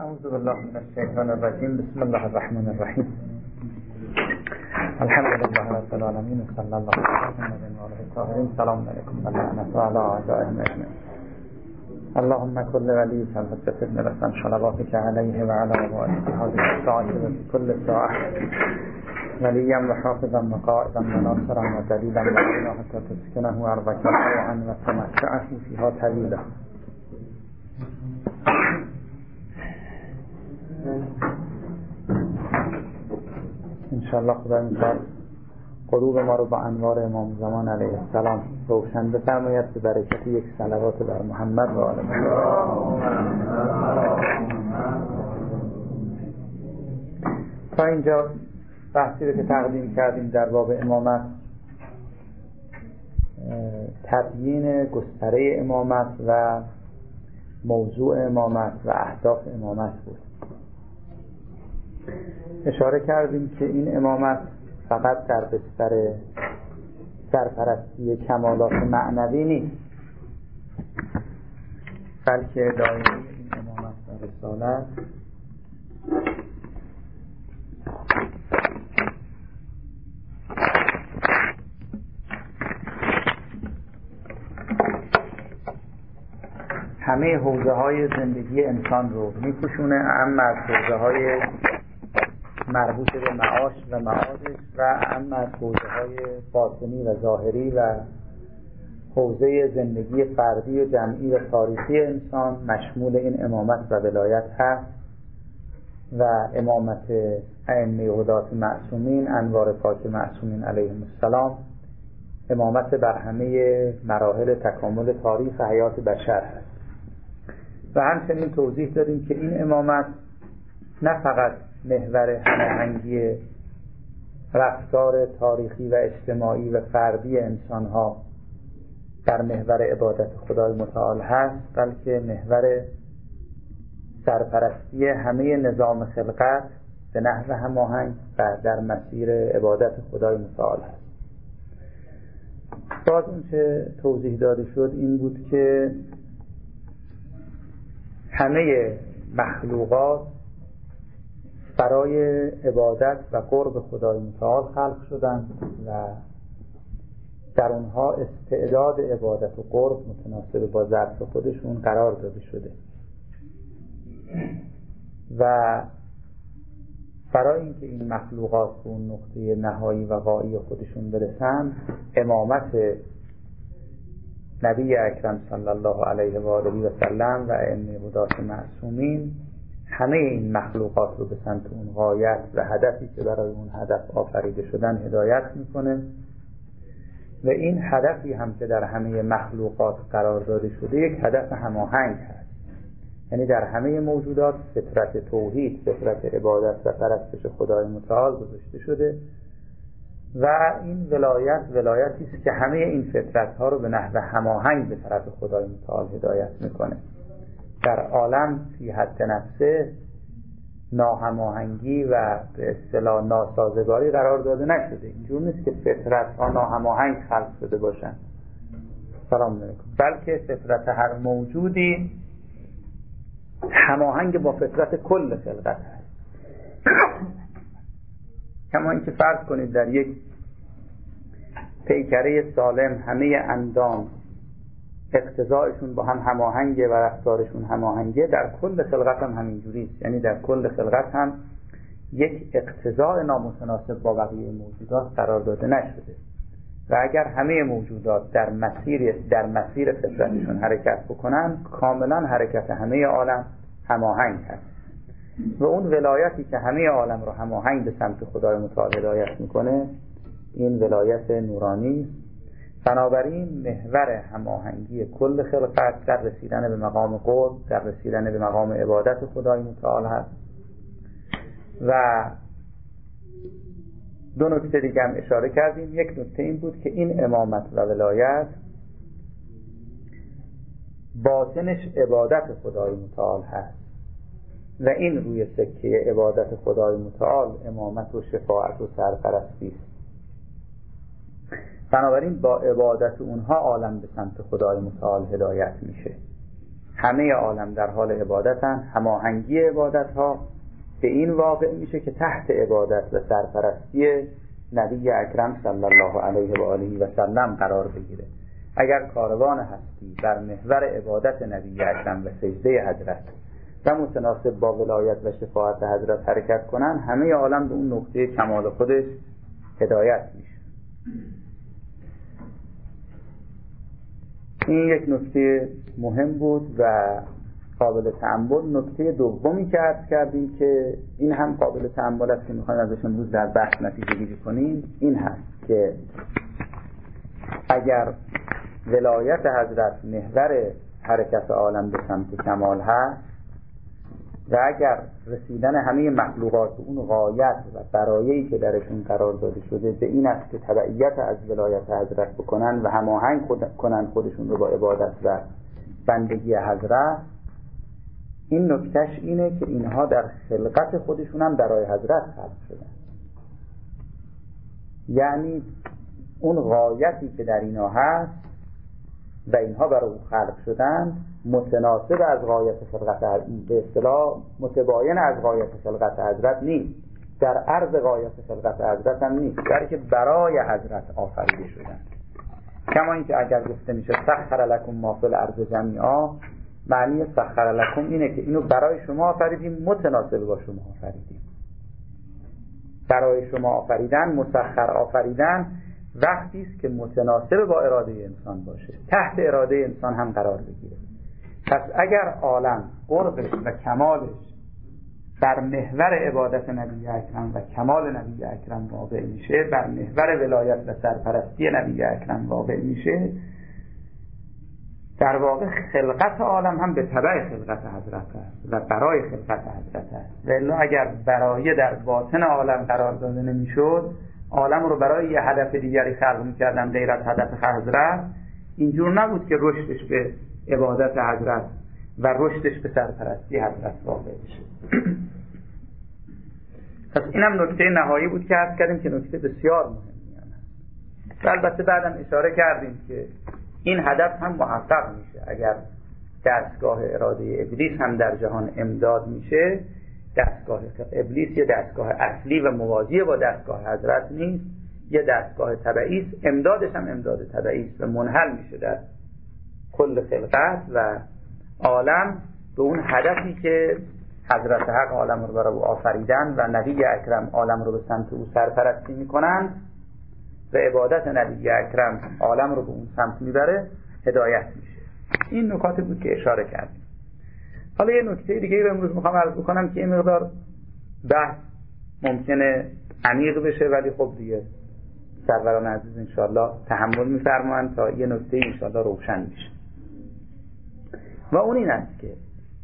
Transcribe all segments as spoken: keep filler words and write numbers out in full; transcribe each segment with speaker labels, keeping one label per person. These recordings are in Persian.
Speaker 1: اعوذ بالله من الشیطان الرجیم. بسم الله الرحمن الرحیم. الحمد لله رب العالمین و صلی الله علی محمد و آله الطاهرین. سلام علیکم و لعنت علی اعدائهم اجمعین. اللهم كل وليك الحجة ابن الحسن صلواتك عليه وعلى آله هذه الساعة وفي كل ساعة وليا وحافظا وقائدا وناصرا ودليلا وعلينا حتى تسكنه أرضك طوعا وتمتعه فيها طويلا. انشاءالله خدا می‌خواد غروب ما رو با انوار امام زمان علیه السلام روشن بفرماید به برکت یک صلوات بر محمد و آل محمد. تا اینجا بحثی رو که تقدیم کردیم در باب امامت، تبیین گستره امامت و موضوع امامت و اهداف امامت بود. اشاره کردیم که این امامت فقط در بستر سرپرستی کمالات معنوی نیست، بلکه دایره این امامت و رسالت همه حوزه های زندگی انسان رو می‌پوشونه، اما از حوزه های مربوط به معاش و معادش و اما از حوزه های باطنی و ظاهری و حوزه زندگی فردی و جمعی و تاریخی انسان مشمول این امامت و ولایت هست و امامت ائمه هدات معصومین، انوار پاک معصومین علیهم السلام، امامت بر همه مراحل تکامل تاریخ حیات بشر هست. و همچنین توضیح دادیم که این امامت نه فقط محور هماهنگی رفتار تاریخی و اجتماعی و فردی انسان‌ها در محور عبادت خدای متعال هست، بلکه محور سرپرستی همه نظام خلقت به نحو هماهنگ و در مسیر عبادت خدای متعال هست. باز اون چه توضیح داده شد این بود که همه مخلوقات برای عبادت و قرب خدای متعال خلق شدند و در اونها استعداد عبادت و قرب متناسب با ظرف خودشون قرار داده شده و برای اینکه این مخلوقات به اون نقطه نهایی و غایی خودشون برسن، امامت نبی اکرم صلی الله علیه و آله و سلم و ائمه هدات معصومین همه این مخلوقات رو به سمت اون غایت و هدفی که برای اون هدف آفریده شدن هدایت میکنه و این هدفی هم که در همه مخلوقات قرار داده شده یک هدف هماهنگ هست. یعنی در همه موجودات فطرت توحید، فطرت عبادت و پرستش خدای متعال گذاشته شده و این ولایت ولایتی است که همه این فطرت ها رو به نحو هماهنگ به طرف خدای متعال هدایت میکنه. در عالم فی حد نفسه ناهماهنگی و به اصطلاح ناسازگاری قرار داده نشده. اینجور نیست که فطرت ها ناهماهنگ خلق شده باشن، سلام علیکم، بلکه فطرت هر موجودی هماهنگ با فطرت کل خلقت هست. کما اینکه فرض کنید در یک پیکره سالم همه اندام اقتضایشون با هم هماهنگه و رفتارشون هماهنگه، در کل خلقت هم همینجوری است. یعنی در کل خلقت هم یک اقتضای نامتناسب با بقیه موجودات قرار داده نشده و اگر همه موجودات در مسیر در مسیر فطرتشون حرکت بکنن، کاملا حرکت همه عالم هماهنگ هست و اون ولایتی که همه عالم رو هماهنگ به سمت خدای متعال هدایت میکنه این ولایت نورانی است. بنابراین محور هماهنگی کل خلقت در رسیدن به مقام قرب، در رسیدن به مقام عبادت خدای متعال هست. و دو نکته دیگه هم اشاره کردیم. یک نکته این بود که این امامت و ولایت باطنش عبادت خدای متعال هست و این روی سکه عبادت خدای متعال امامت و شفاعت و سرپرستی است. بنابراین با عبادت اونها عالم به سمت خدای متعال هدایت میشه. همه عالم در حال عبادتن، هماهنگی عبادت ها به این واقع میشه که تحت عبادت و سرپرستی نبی اکرم صلی الله علیه و آله و سلم قرار بگیره. اگر کاروان هستی بر محور عبادت نبی اکرم و سجده حضرت و متناسب با ولایت و شفاعت حضرت حرکت کنن، همه عالم به اون نقطه کمال خودش هدایت میشه. این یک نکته مهم بود و قابل تأمل. نکته دومی که عرض کردیم که این هم قابل تأمل است که میخوایم ازش امروز در بحث نتیجه گیری کنیم، این هست که اگر ولایت حضرت محور حرکت عالم به سمت کمال هست و اگر رسیدن همه مخلوقات به اون غایت و برایه‌ای که درشون قرار داده شده به این است که تبعیت از ولایت حضرت بکنن و هماهنگ خود کنن خودشون رو با عبادت و بندگی حضرت، این نکتهش اینه که اینها در خلقت خودشون هم برای حضرت خلق شدن. یعنی اون غایتی که در اینها هست و اینها برای او خلق شدن متناسب از غایت خلقت، به اصطلاح متباین از غایت خلقت حضرت نیست، در عرض غایت خلقت حضرت هم نیست، بلکه برای حضرت آفریده شدن. کما اینکه اگر گفته میشه سخر لکم ما فی الارض جمیعا، معنی سخر لکم اینه که اینو برای شما آفریدیم، متناسب با شما آفریدیم. برای شما آفریدن، مسخر آفریدن وقتی است که متناسب با اراده انسان باشه، تحت اراده انسان هم قرار بگیره. پس اگر عالم قربش و کمالش بر محور عبادت نبی اکرم و کمال نبی اکرم واقع میشه، بر محور ولایت و سرپرستی نبی اکرم واقع میشه، در واقع خلقت عالم هم به تبع خلقت حضرت است و برای خلقت حضرت است. ولی اگر برای در باطن عالم قرار داده نمیشد، عالم رو برای یه هدف دیگری خلق میکردن غیر از هدف حضرت، اینجور نبود که رشدش به عبادت حضرت و رشدش به سرپرستی حضرت واقع بشه. پس اینم نکته نهایی بود که عرض کردیم که نکته بسیار مهمی است. و البته بعدم اشاره کردیم که این هدف هم محقق میشه اگر دستگاه اراده ابلیس هم در جهان امداد میشه. دستگاه ابلیس یه دستگاه اصلی و موازی با دستگاه حضرت نیست، یه دستگاه تبعی است، امدادش هم امداد تبعی است و منحل میشه در کل خلقت و عالم به اون هدفی که حضرت حق عالم رو برای او آفریدن و نبی اکرم عالم رو به سمت او سرپرستی میکنن و عبادت نبی اکرم عالم رو به اون سمت میبره، هدایت میشه. این نکاتی بود که اشاره کردیم. حالا یه نکته دیگه رو امروز میخوام عرض بکنم که این مقدار بحث ممکنه عمیق بشه، ولی خب دیگه سروران عزیز انشاءالله تحمل میفرمایند تا یه نکته انشاءالله روشن میشه. و اون این است که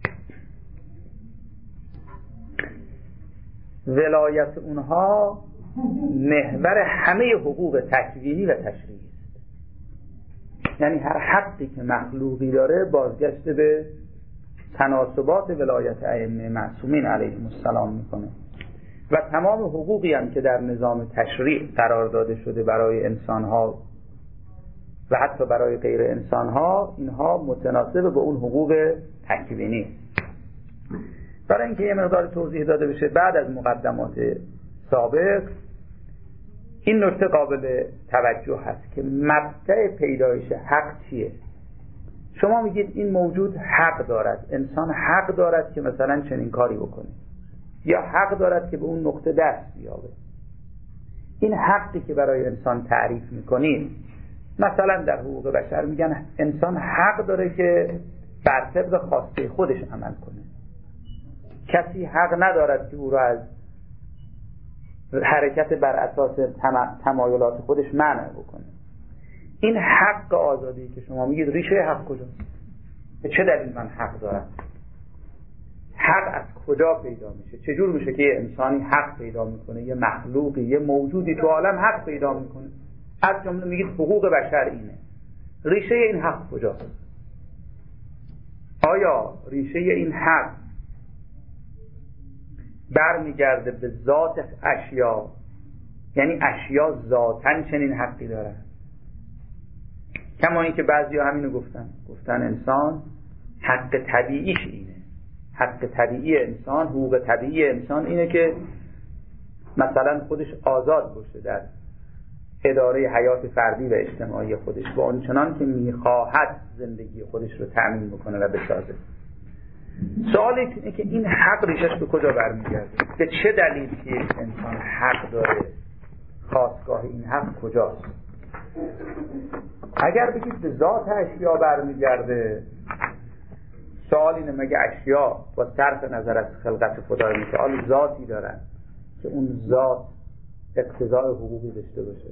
Speaker 1: ولایت اونها محور همه حقوق تکوینی و تشریعی است. یعنی هر حقی که مخلوقی داره بازگشت به تناسبات ولایت ائمه معصومین علیهم السلام میکنه و تمام حقوقی هم که در نظام تشریع قرار داده شده برای انسانها و حتی برای غیر انسانها، اینها متناسب با اون حقوق تکوینی. برای اینکه یه مقدار توضیح داده بشه بعد از مقدمات سابق، این نکته قابل توجه هست که مبدأ پیدایش حق چیه؟ شما میگید این موجود حق دارد، انسان حق دارد که مثلا چنین کاری بکنه یا حق دارد که به اون نقطه دست بیابه. این حقی که برای انسان تعریف میکنید، مثلا در حقوق بشر میگن انسان حق داره که بر طبق خواسته خودش عمل کنه، کسی حق ندارد که او را از حرکت بر اساس تمایلات خودش منع بکنه. این حق آزادی که شما میگید ریشه حق کجاست؟ به چه دلیل من حق دارم؟ حق از کجا پیدا میشه؟ چجور میشه که یه انسانی حق پیدا میکنه، یه مخلوقی، یه موجودی تو عالم حق پیدا میکنه؟ از جمله میگید حقوق بشر اینه. ریشه این حق کجاست؟ آیا ریشه این حق برمیگرده به ذات اشیا، یعنی اشیا ذاتن چنین حقی دارن؟ کما این که بعضی ها همینو گفتن گفتن انسان حق طبیعیش اینه. حق طبیعی انسان، حقوق طبیعی انسان اینه که مثلا خودش آزاد باشه در اداره حیات فردی و اجتماعی خودش با آنچنان که میخواهد زندگی خودش رو تأمین بکنه و بسازه. سوال اینه که این حق ریشش به کجا برمیگرده؟ به چه دلیل که انسان حق داره؟ خاستگاه این حق کجاست؟ اگر بگید به ذات اشیا برمیگرده، سوال اینه مگه اشیا با صرف نظر از خلقت خدای متعال ذاتی دارن که اون ذات اقتضاء حقوقی داشته باشه؟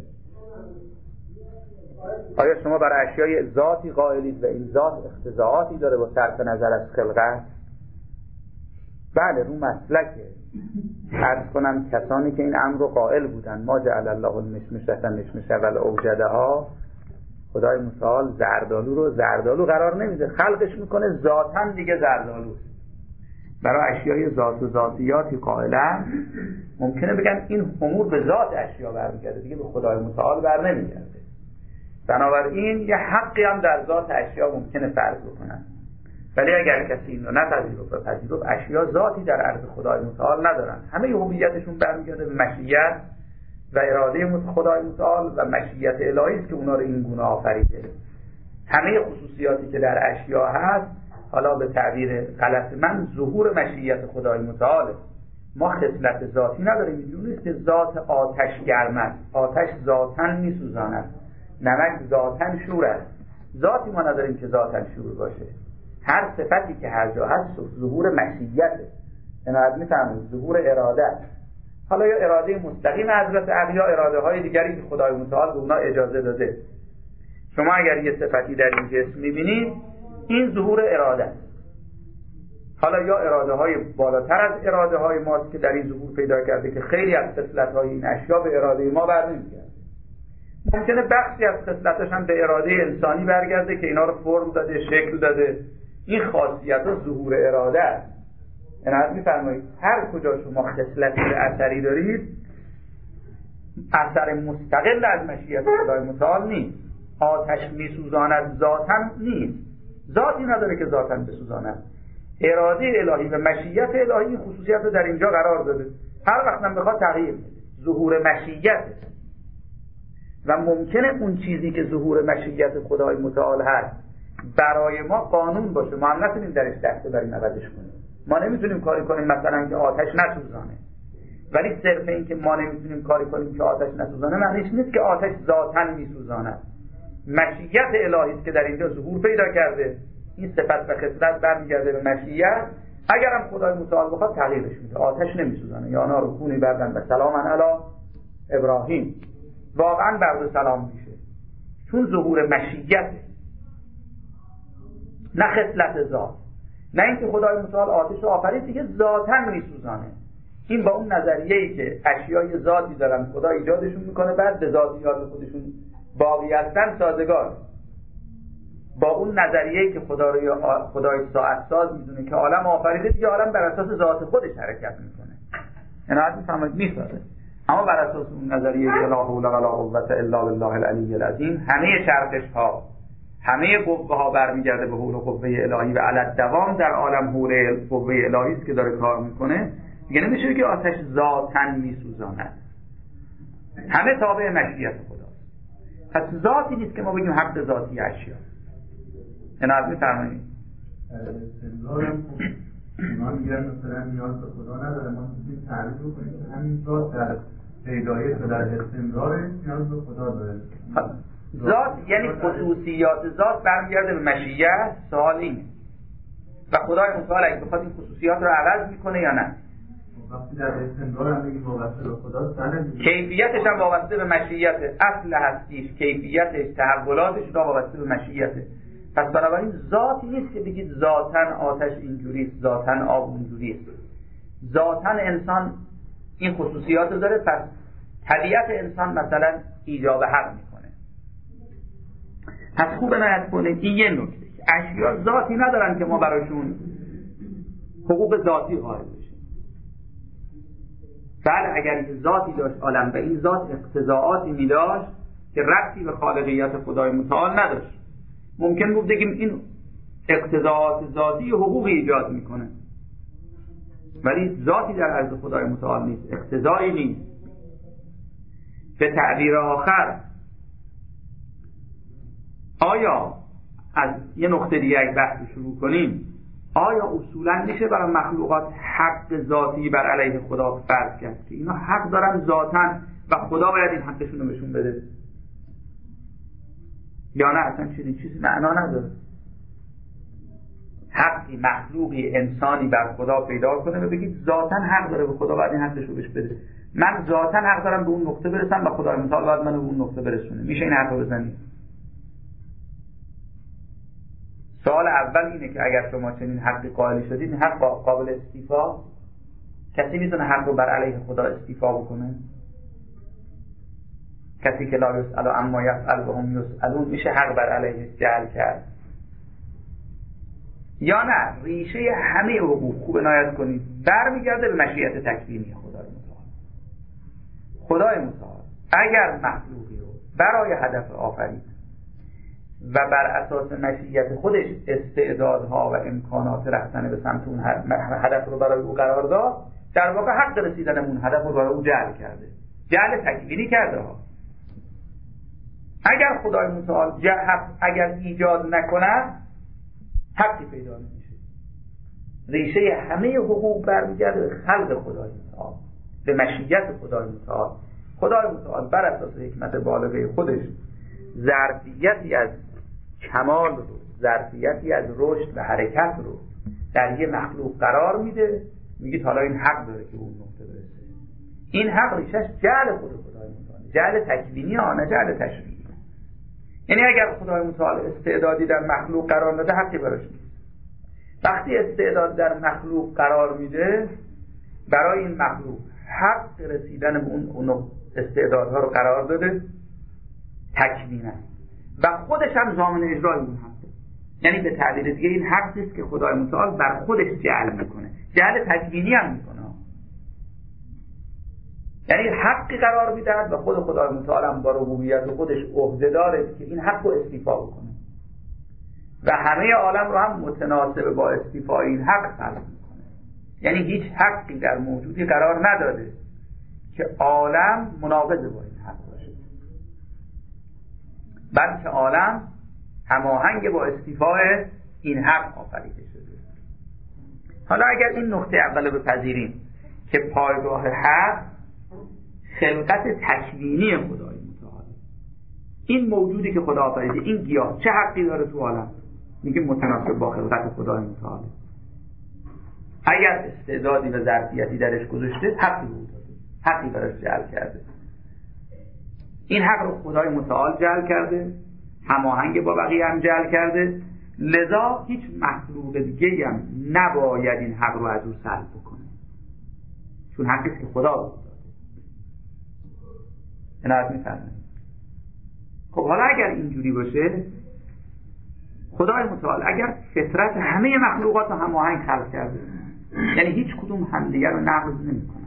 Speaker 1: آیا شما برای اشیای ذاتی قائلید و این ذات اقتضاعاتی داره با صرف نظر از خلقت؟ بله، رو مسلکه. عرض کنم کسانی که این امر رو قائل بودن، ما جعل الله المشمشة مشمشة والاوجدها، خدای متعال زردالو رو زردالو قرار نمیده، خلقش میکنه ذاتاً دیگه زردالو. برای اشیای ذات و ذاتیاتی قائلن ممکنه بگن این امور به ذات اشیا برمیگرده، دیگه به خدای متعال بر نمیگرده. بنابراین یه حقی هم در ذات اشیا ممکنه فرض بکنن، ولی اگر کسی این رو نپذیرفت و پذیرفت اشیا ذاتی در عرض خدای متعال ندارن، همه هویتشون برمیگرده به مشیت و اراده خدای متعال و مشیت الهی است که اونا رو این گونه آفریده. همه خصوصیاتی که در اشیا هست، حالا به تعبیر غلط من، ظهور مشیت خدای متعاله. ما خصلت ذاتی نداریم. اینجوری نیست که ذات آتش گرم است، آتش ذاتاً میسوزاند، نمک ذاتاً شور است. ذاتی ما نداریم که ذاتاً شور باشه. هر صفتی که هر جا هست ظهور مشیته، عنایت می‌فرمایید، ظهور اراده. حالا یا اراده مستقیم حضرت عقل یا اراده های دیگری که خدای متعال به اونا اجازه داده. شما اگر یه صفتی در این جسم می‌بینید، این ظهور اراده است. حالا یا اراده های بالاتر از اراده های ماست که در این ظهور پیدا کرده که خیلی از خصلت های این اشیا به اراده ما برنمیگرده. ممکنه بخشی از خصلتاش هم به اراده انسانی برگرده که اینا رو فرم داده، شکل داده. این خاصیت ها ظهور اراده است. عنایت می‌فرمایید هر کجا شما خصلتی به اثری دارید، اثر مستقل از مشیت خدای متعال نیست. آتش میسوزاند ذاتاً نیست، ذاتی نداره که ذاتاً بسوزاند. اراده الهی و مشیت الهی این خصوصیت رو در اینجا قرار داده. هر وقت هم بخواد تغییر میده، ظهور مشیت. و ممکنه اون چیزی که ظهور مشیت خدای متعال هست برای ما قانون باشه، ما هم نتونیم درش دست بریم عوضش کنیم. ما نمیتونیم کاری کنیم مثلا که آتش نسوزانه، ولی صرف این که ما نمیتونیم کاری کنیم که آتش نسوزانه معنیش نیست که آتش ذاتاً میسوزاند. مشیت الهی است که در اینجا ظهور پیدا کرده. این صفت و خصلت برمیگرده به مشیت. اگرم خدای متعال بخواد تغییرش میده، آتش نمیسوزانه. یا نار کونی بردن و سلاما علی ابراهیم، واقعا برد و سلام میشه، چون ظهور مشیت، نه خصلت ذات. نه اینکه خدای متعال آتش رو آفرید دیگه ذاتاً میسوزانه. این با اون نظریه‌ای که اشیای ذاتی دارن خدا ایجادشون میکنه بعد به ذاتیات خودشون باقی هستن سازگار. با اون نظریه‌ای که خدا رو خدای ساعت ساز میدونه که عالم آفریده دیگه عالم بر اساس ذات خودش حرکت میکنه. عنایت میفرمایید میسازه. اما بر اساس اون نظریه که لا حول ولا قوة الا بالله العلی العظیم، همه چرخش ها، همه قوه ها برمیگرده به حول و قوه الهی و علی دوام در عالم حول قوه الهی است که داره کار میکنه. دیگه نمیشه که آتش ذاتاً میسوزاند. همه تابع مشیت خداست. پس ذاتی نیست که ما بگیم حق ذاتی اشیا. عنایت می‌فرمایید.
Speaker 2: استمرارم ما میگن مثلا نیاز به خدا نداره، ما میتونیم تعریف کنیم که همین ذات در پیدایش و در استمرار نیاز به خدا داره.
Speaker 1: ذات یعنی خصوصیات ذات برمیگرده به مشیت. سوال اینه و خدای متعال اگه بخواد این خصوصیات رو عوض میکنه یا نه؟
Speaker 2: وقتی در استمرار هم بگیم وابسته به خدا،
Speaker 1: کیفیتش هم وابسته به مشیت. اصل هستیش، کیفیتش، تحولاتش را وابسته به مشیته. پس بنابراین ذاتی نیست که بگید ذاتاً آتش اینجوریست، ذاتاً آب اونجوریست. ذاتاً انسان این خصوصیات رو داره، پس طبیعت انسان مثلا ایجاب حق میکنه. پس خوب عنایت کنید این یه نکته، اشیا ذاتی ندارن که ما براشون حقوق ذاتی قائل بشیم. بله اگر این ذاتی داشت عالم و این ذات اقتضاعاتی می داشت که ربطی به خالقیت خدای متعال نداشت، ممکن بود بگیم این اقتضاعات ذاتی حقوقی ایجاد میکنه، ولی ذاتی در عرض خدای متعال نیست، اقتضایی نیست. به تعبیر آخر، آیا از یه نقطه دیگه یک بحث شروع کنیم، آیا اصولا میشه برای مخلوقات حق ذاتی بر علیه خدا فرض کرد که اینا حق دارن ذاتاً و خدا باید این حقشون رو بهشون بده، یا نه اصلا چیزی چیزی معنا نداره؟ حقی مخلوقی انسانی بر خدا پیدا کنه و بگید ذاتاً حق داره به خدا باید این حقش رو بهش بده، من ذاتاً حق دارم به اون نقطه برسم و خدای متعال باید منو به اون نقطه برسونه، میشه این حق رو بزنید؟ سوال اول اینه که اگر شما چنین حقی قائل شدید، این حق قابل استیفا؟ کسی میتونه حق رو بر علیه خدا استیفا بکنه؟ کسی که لا یسأل عما یفعل و هم یسألون میشه حق بر علیه جعل کرد؟ یا نه ریشه همه حقوق، خوب عنایت کنید، برمیگرده به مشیت تکوینی خدای متعال. خدای متعال اگر مخلوقی رو برای هدف آفرید و بر اساس مشیت خودش استعدادها و امکانات رفتن به سمت اون هدف رو برای او قرار داد، در واقع حق رسیدن اون هدف رو برای او جعل کرده، جعل تکوینی کرده ها. اگر خدای متعال حق اگر ایجاد نکنه حقی پیدا نمیشه. ریشه همه حقوق برمیگرده به خلق خدای متعال، به مشیت خدای متعال. خدای متعال بر اساس حکمت بالغه خودش ظرفیتی از کمال رو، ظرفیتی از رشد و حرکت رو در یه مخلوق قرار میده، میگید حالا این حق داره که اون نقطه برسه. این حق ریشش جعل خود خدای متعال، جعل تکوینی ها، نه جعل تشریعی. یعنی اگر خدای متعال استعدادی در مخلوق قرار نده حقی براش نیست. وقتی استعداد در مخلوق قرار میده، برای این مخلوق حق رسیدن به اون استعدادها رو قرار داده تکوینه و خودش هم ضامن اجرای اون حقه. یعنی به تعبیر دیگه این حقی است که خدای متعال بر خودش جعل میکنه، جعل تکوینی هم میکنه. یعنی حقی قرار میدهد و خود خدای متعال هم با ربوبیت خودش عهده داره که این حق رو استیفا بکنه و همه عالم رو هم متناسب با استیفای این حق خلق میکنه. یعنی هیچ حقی در موجودی قرار نداده که عالم مناقض با این حق باشه، بلکه عالم هماهنگ با استیفای این حق آفریده شده. حالا اگر این نقطه اول رو بپذیریم که پایگاه حق خلقت تکوینی خدای متعال، این موجودی که خدا آفریده، این گیاه چه حقی داره تو عالم؟ میگه متناسب با خلقت خدای متعال. اگر استعدادی و ظرفیتی درش گذاشته، حقی رو داده، حقی براش جعل کرده. این حق رو خدای متعال جعل کرده، هماهنگ با بقیه هم جعل کرده، لذا هیچ مخلوق دیگه هم نباید این حق رو از او سلب بکنه، چون حقی که خدا داده. عنایت می‌فرمایید. خب حالا اگر اینجوری باشه، خدای متعال اگر فطرت همه مخلوقات رو هماهنگ خلق کرده، یعنی هیچ کدوم همدیگر رو نقض نمی‌کنن،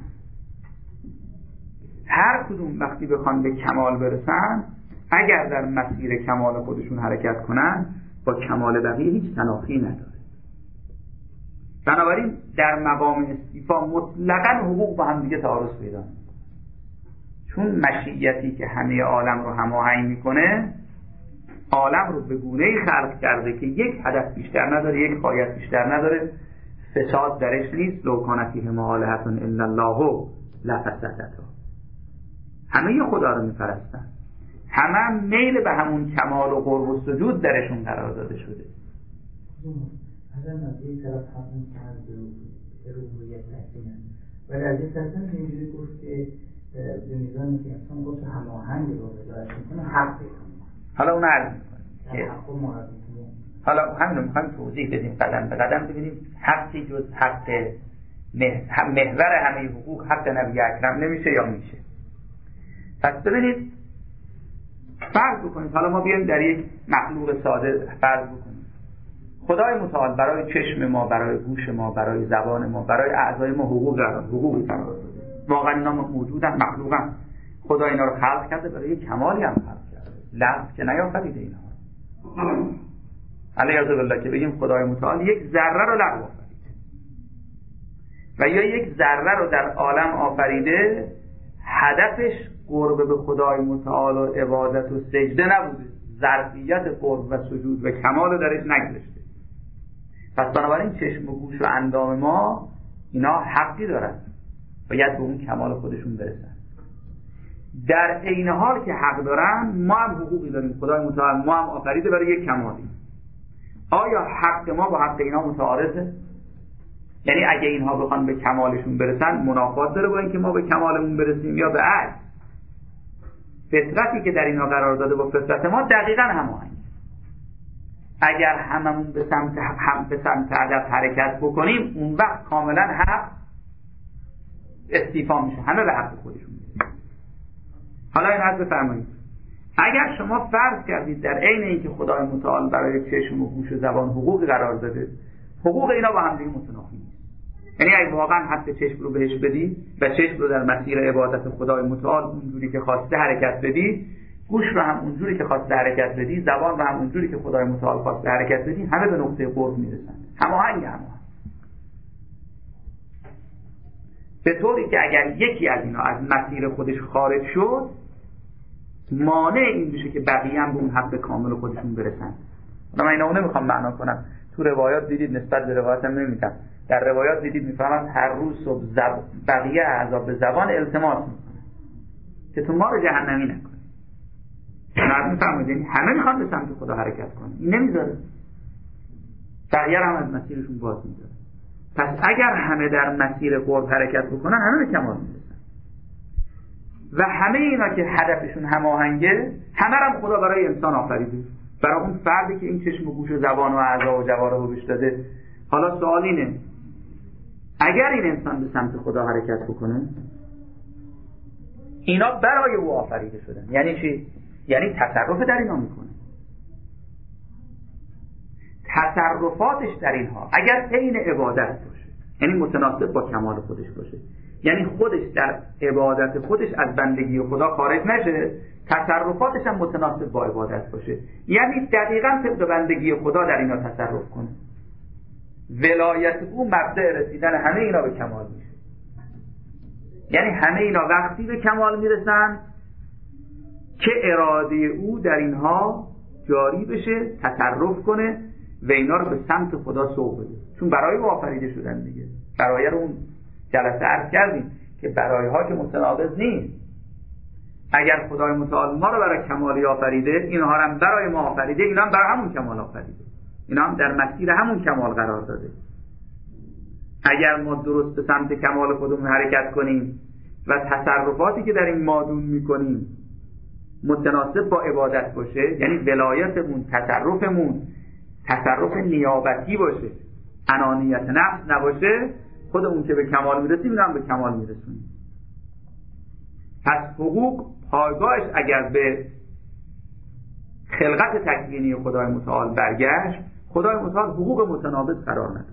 Speaker 1: هر کدوم وقتی بخوان به کمال برسن، اگر در مسیر کمال خودشون حرکت کنن، با کمال بقیه هیچ تناقضی نداره. بنابراین در مقام استیفا مطلقاً حقوق با هم دیگه تعارض پیدا می‌کنه، چون مشیتی که همه عالم رو هماهنگ میکنه، عالم رو به گونه‌ای خلق کرده که یک هدف بیشتر نداره، یک غایت بیشتر نداره، فساد درش نیست. لو کان فیهما آلهة الا الله لفسدتا. همه خدا رو میپرستن، همه هم میل به همون کمال و قرب و سجود درشون قرار داده شده.
Speaker 3: اگر از یک طرف همون فرض ربوبیت تکوینه، ولی از یک طرف اینجوری گفت که به میزانی که انسان گفت هماهنگ رو رضایت میکنه، حق پیدا میکنه.
Speaker 1: حالا اون عرض میکنه
Speaker 3: حق و مرادی.
Speaker 1: حالا همین رو میخوایم توضیح بدیم قدم به قدم، ببینیم حقی جز حق محور همه حقوق حق نبی اکرم نمیشه یا میشه. پس ببینید، فرض بکنید حالا ما بیایم در یک مخلوق ساده فرض بکنیم خدای متعال برای چشم ما، برای گوش ما، برای زبان ما، برای اعضای ما حقوق قرار حقوقی قرار داده. واقعا اینا موجودن، مخلوقن، خدا اینا رو خلق کرده، برای کمالی هم خلق کرده، لفظ که نیافریده اینها. علیاذ بالله که بگیم خدای متعال یک ذره رو لغو آفریده و یا یک ذره رو در عالم آفریده، هدفش قرب به خدای متعال و عبادت و سجده نبوده، ظرفیت قرب و سجود و کمال رو درش نگذاشته. پس بنابراین چشم و گوش و اندام ما اینا حقی دارن، باید به اون کمال خودشون برسن. در عین حال که حق دارن، ما هم حقوقی داریم. خدای متعال ما هم آفریده برای یک کمالی. آیا حق ما با حق اینا متعارضه؟ یعنی اگه اینها بخوان به کمالشون برسن منافات داره با اینکه ما به کمالمون برسیم، یا به عکس؟ فطرتی که در اینا قرار داده با فطرت ما دقیقاً هماهنگ. اگر هممون به سمت هم به سمت هدف حرکت بکنیم، اون وقت کاملا حق استیفا میشه، همه به حق خودشون میرسن. حالا این حد بفرمایید، اگر شما فرض کردید در عین اینکه خدای متعال برای چشم و گوش و زبان حقوقی قرار داده، حقوق اینا با هم دیگه متنافی نیست. یعنی اگه واقعا حق چشم رو بهش بدی و چشم رو در مسیر عبادت خدای متعال اونجوری که خواسته حرکت بدی، گوش رو هم اونجوری که خواسته حرکت بدی، زبان رو هم اونجوری که خدای متعال خواسته حرکت بدی، همه به نقطه قرب میرسن. هماهنگ هماهنگ. به طوری که اگر یکی از اینا از مسیر خودش خارج شد، مانع این میشه که بقیه هم به اون حق کامل خودشون برسن. من اینا رو نمیخوام معنا کنم. تو روایات دیدید، نسبت به روایات هم نمیدم، در روایات دیدید میفهمن هر روز صبح زب... بقیه عذاب به زبان التماس میکنن که تو ما رو جهنمی نکنی. نه میفهمید، همه میخوان به سمت خدا حرکت کنن، این نمیذاره. بقیه هم از مسیرشون باز میذاره. پس اگر همه در مسیر قرب حرکت بکنن، همه به کمال میرسن. و همه اینا که هدفشون هماهنگه، همه هم خدا برای انسان آفریده، برای اون فردی که این چشم و گوش و زبان و اعضا و جوارح رو بهش داده. حالا سوال اینه، اگر این انسان به سمت خدا حرکت بکنه، اینا برای او آفریده شدن. یعنی چی؟ یعنی تصرف در اینا میکنه. تصرفاتش در اینها اگر عین عبادت باشه، یعنی متناسب با کمال خودش باشه، یعنی خودش در عبادت خودش از بندگی خدا خارج نشه، تصرفاتش هم متناسب با عبادت باشه، یعنی دقیقاً طبق بندگی خدا در اینا تصرف کنه، ولایت او مبدأ رسیدن همه اینا به کمال میشه. یعنی همه اینا وقتی به کمال میرسن که اراده او در اینها جاری بشه، تصرف کنه و اینا رو به سمت خدا سوق بده، چون برای او آفریده شدن دیگه. برای رو اون جلسه عرض کردیم که برای ها که متناقض نیست. اگر خدای متعال ما رو برای کمالی آفریده، اینها هم برای ما آفریده، اینا هم برای همون کمال آفریده، اینا هم در مسیر همون کمال قرار داده. اگر ما درست به سمت کمال خودمون حرکت کنیم و تصرفاتی که در این مادون میکنیم متناسب با عبادت باشه، یعنی ولایتمون، تصرفمون تصرف نیابتی باشه، انانیت نفس نباشه، خود اون که به کمال میرسیم اینا هم به کمال میرسونیم. پس حقوق پایگاهش اگر به خلقت تکوینی خدای متعال برگشت، خدای متعال حقوق متناقض قرار نداد.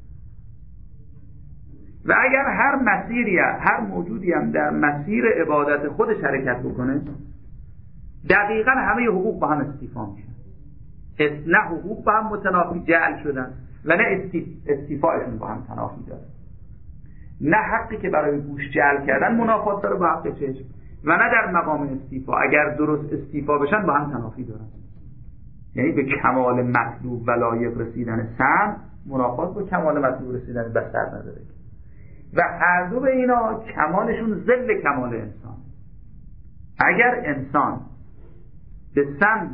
Speaker 1: و اگر هر مسیری هر موجودی هم در مسیر عبادت خودش حرکت بکنه، دقیقاً همه حقوق با هم استیفا میشن. نه حقوق با هم متنافی جعل شدن و نه استیفایشون با هم تنافی داره. نه حقی که برای گوش جعل کردن منافات داره با حق چشم، و نه در مقام استیفا اگر درست استیفا بشن با هم تنافی دارن. یعنی به کمال مطلوب و لایق رسیدن سمع منافات با کمال مطلوب رسیدن بصر نداره. و هر دو به اینا کمالشون ضد کمال انسان. اگر انسان به سمت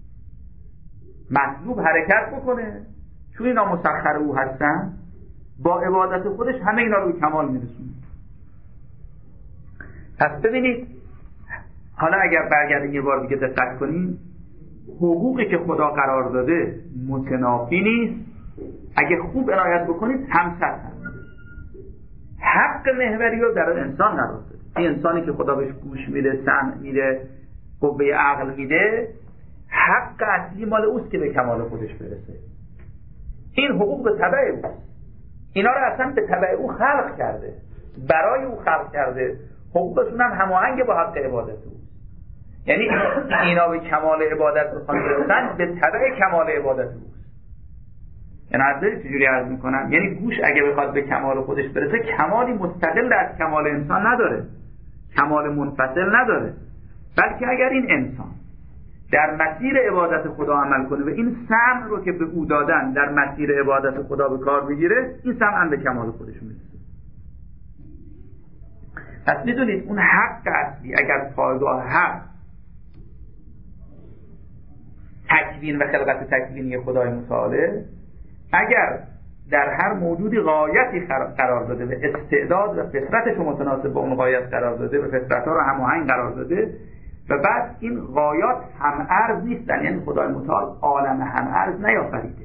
Speaker 1: مطلوب حرکت بکنه، چون اینا مسخر او هستن، با عبادت خودش همه اینا رو به کمال میرسونه. پس ببینید، حالا اگر برگردیم یه بار دیگه دقت کنیم، حقوقی که خدا قرار داده متنافی نیست. اگه خوب عنایت بکنید همسط هست. حق محوری رو در انسان قرار داده. این انسانی که خدا بهش گوش میده، سمع میده، قوه عقل میده، حق اصلی مال اوست که به کمال خودش برسه. این حقوق به تبع اوست. اینا رو اصلا به تبع او خلق کرده، برای او خلق کرده. حقوقشون هم هماهنگ با حق عبادت اوست. یعنی اینا به کمال عبادت بخوان برسن، به تبع کمال عبادت اوست. یعنی از چجوری عرض میکنم، یعنی گوش اگه بخواد به کمال خودش برسه کمالی مستقل از کمال انسان نداره، کمال منفصل نداره، بلکه اگر این انسان در مسیر عبادت خدا عمل کنه و این سمع رو که به او دادن در مسیر عبادت خدا به کار بگیره، این سمع هم به کمال خودش میرسه. پس میدونید اون حق اصلی اگر پایگاه حق تکوین و خلقت تکوینی خدای متعاله، اگر در هر موجودی غایتی قرار داده و استعداد و فطرتش رو متناسب با اون غایت قرار داده و فطرت‌ها رو هماهنگ قرار داده و بعد این غایات هم ارز نیستن، یعنی خدای متعال عالم هم ارز نیافریده.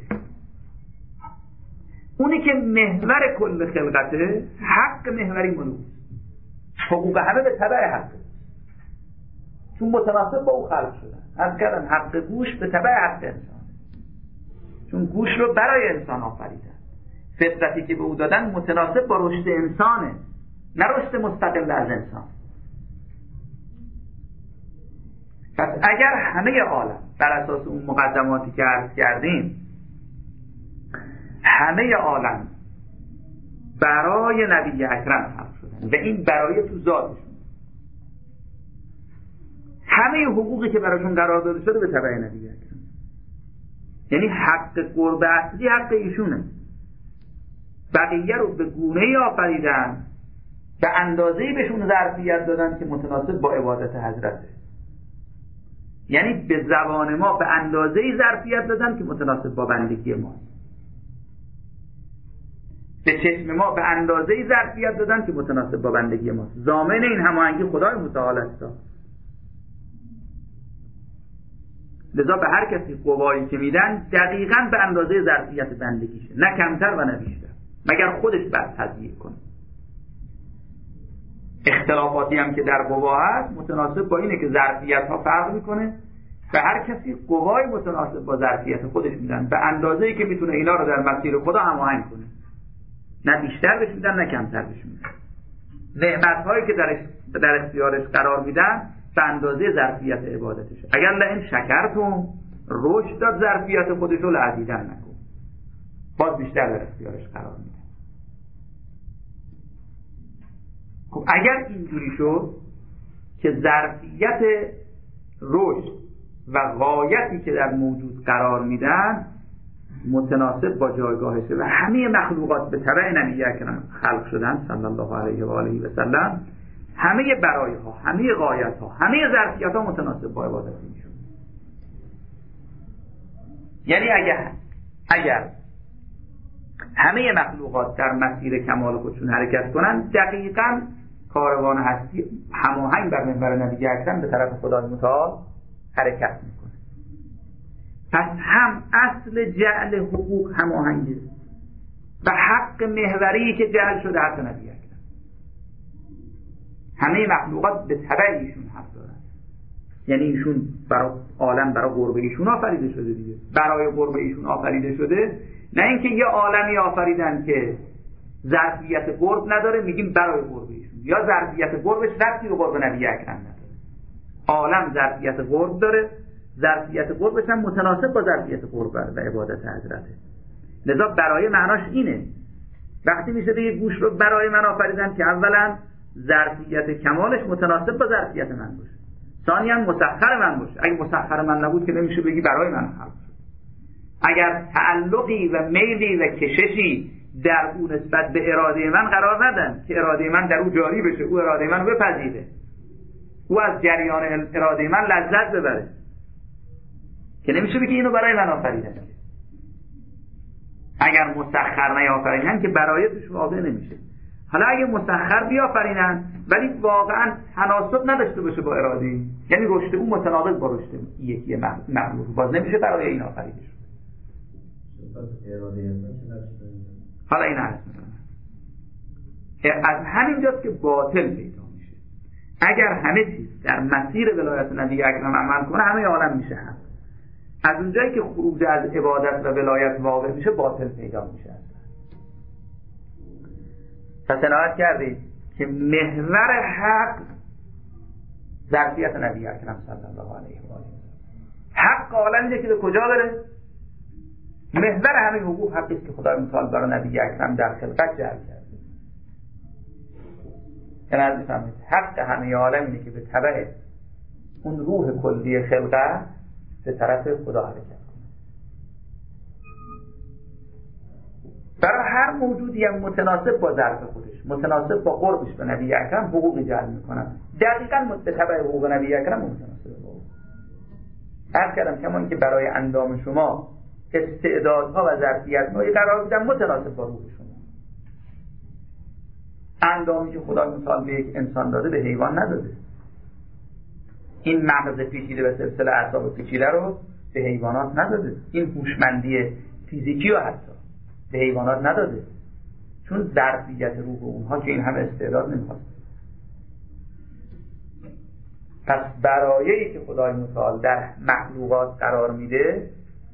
Speaker 1: اونی که محور کل خلقته حق محوری ملوک، حقوق همه به تبع حقه، چون متناسب با او خلق شدن. از کردن حق گوش به تبع حق انسان، چون گوش رو برای انسان آفریدن، فطرتی که به او دادن متناسب با رشد انسانه، نه رشد مستقل از انسان. پس اگر همه عالم بر اساس اون مقدماتی که عرض کردیم، همه عالم برای نبی اکرم خلق شدن و این برای تو ذاتشون، همه حقوقی که براشون قرار داده شده به تبع نبی اکرم، یعنی حق قرب اصلی حق ایشونه. بقیه رو به گونه‌ای آفریدن، به اندازه‌ای بهشون ظرفیت دادن که متناسب با عبادت حضرته، یعنی به زبان ما به اندازه‌ای ظرفیت دادن که متناسب با بندگی ما، به چشم ما به اندازه‌ای ظرفیت دادن که متناسب با بندگی ما. ضامن این هماهنگی خدای متعال است. لذا به هر کسی قوایی که میدن دقیقاً به اندازه ظرفیت بندگیشه، نه کمتر و نه بیشتر، مگر خودش بس تضییع کنه. اختلافاتی هم که در قوا هست متناسب با اینه که ظرفیت ها فرق میکنه و هر کسی قوای متناسب با ظرفیت خودش میدن به اندازه‌ای که میتونه اینا رو در مسیر خدا هماهنگ کنه، نه بیشتر بهش میدن نه کمتر بهش میدن. نعمت هایی که در در اختیارش قرار میدن به اندازه ظرفیت عبادتشه. اگر لئن شکرتم رشد داد ظرفیت خودش رو لعزیدن نکن، باز بیشتر در اختیارش قرار میدن. خب اگر اینجوری شد که ظرفیت رشد و غایتی که در موجود قرار میدن متناسب با جایگاهشه و همه مخلوقات به تبع نبی اکرم خلق شدن صلی الله علیه و آله و سلم، همه برای ها، همه غایت ها، همه ظرفیت ها متناسب با عبادت میشون. یعنی اگر اگر همه مخلوقات در مسیر کمال خودشون حرکت کنن، دقیقاً کاروان هستی هماهنگ بر منبر نبی اکرم به طرف خدای متعال حرکت میکنه. پس هم اصل جعل حقوق هماهنگی و حق محوری که جعل شده حق نبی اکرم. همه مخلوقات به تبع ایشون حق دارن، یعنی ایشون برای عالم برای قرب ایشون آفریده شده دیگه، برای قرب ایشون آفریده شده، نه اینکه یه عالمی آفریدن که ظرفیت قرب نداره میگیم برای قرب ایشون، یا ظرفیت قربش ربطی به قرب نبی اکرم نداره. عالم ظرفیت قرب داره، ظرفیت قربش هم متناسب با ظرفیت قرب و عبادت حضرته. لذا برای معناش اینه، وقتی میشه بگه گوش رو برای من آفریدن که اولا ظرفیت کمالش متناسب با ظرفیت من باشه، ثانیاً مسخر من باشه. اگه مسخر من نبود که نمیشه بگی برای من خلق شد. اگر تعلقی و میلی و کششی در اون نسبت به اراده من قرار ندن که اراده من در او جاری بشه، او اراده من رو بپذیره، او از جریان اراده من لذت ببره، که نمیشه بگی اینو برای من آفریدن. اگر مسخر نیافرینن که برایتش واقع نمیشه. حالا اگه مسخر بیافرینن ولی واقعا تناسب نداشته باشه با اراده، یعنی رشد او متناقض با رشد یکی مخلوق، باز نمیشه برای این آفریده شد. حالا این عرض میکنم از همینجاست که باطل پیدا میشه. اگر همه چیز در مسیر ولایت نبی اکرم عمل کنه همه عالم میشه هم. از اونجایی که خروج از عبادت و ولایت واقع میشه باطل پیدا میشه. پس عنایت کردید که محور حق ظرفیت نبی اکرم صلی الله علیه و آله. حق عالم اینه که به کجا بره؟ محور همه حقوق حقی است که خدای متعال برای نبی اکرم در خلقت جعل کرده. یعنی از میفهمید حق همه عالم اینه که به تبع اون روح کلی خلقت به طرف خدا حرکت کنه. برای هر موجودی هم متناسب با ظرف خودش، متناسب با قربش به نبی اکرم حقوقی جعل میکنن. دقیقاً به تبع حقوق نبی اکرم متناسب با عرض کردم کما اینکه برای اندام شما استعدادها و ظرفیت‌های قرار دیدن متناسب با روح شما. اندامی که خدا متعال به یک انسان داده به حیوان نداده. این مغز پیچیده و سلسله اعصاب پیچیده رو به حیوانات نداده. این هوشمندی فیزیکی رو حتی به حیوانات نداده، چون ظرفیت روح اونها که این همه استعداد نمیخواد. پس برایه‌ای که خدای متعال در مخلوقات قرار میده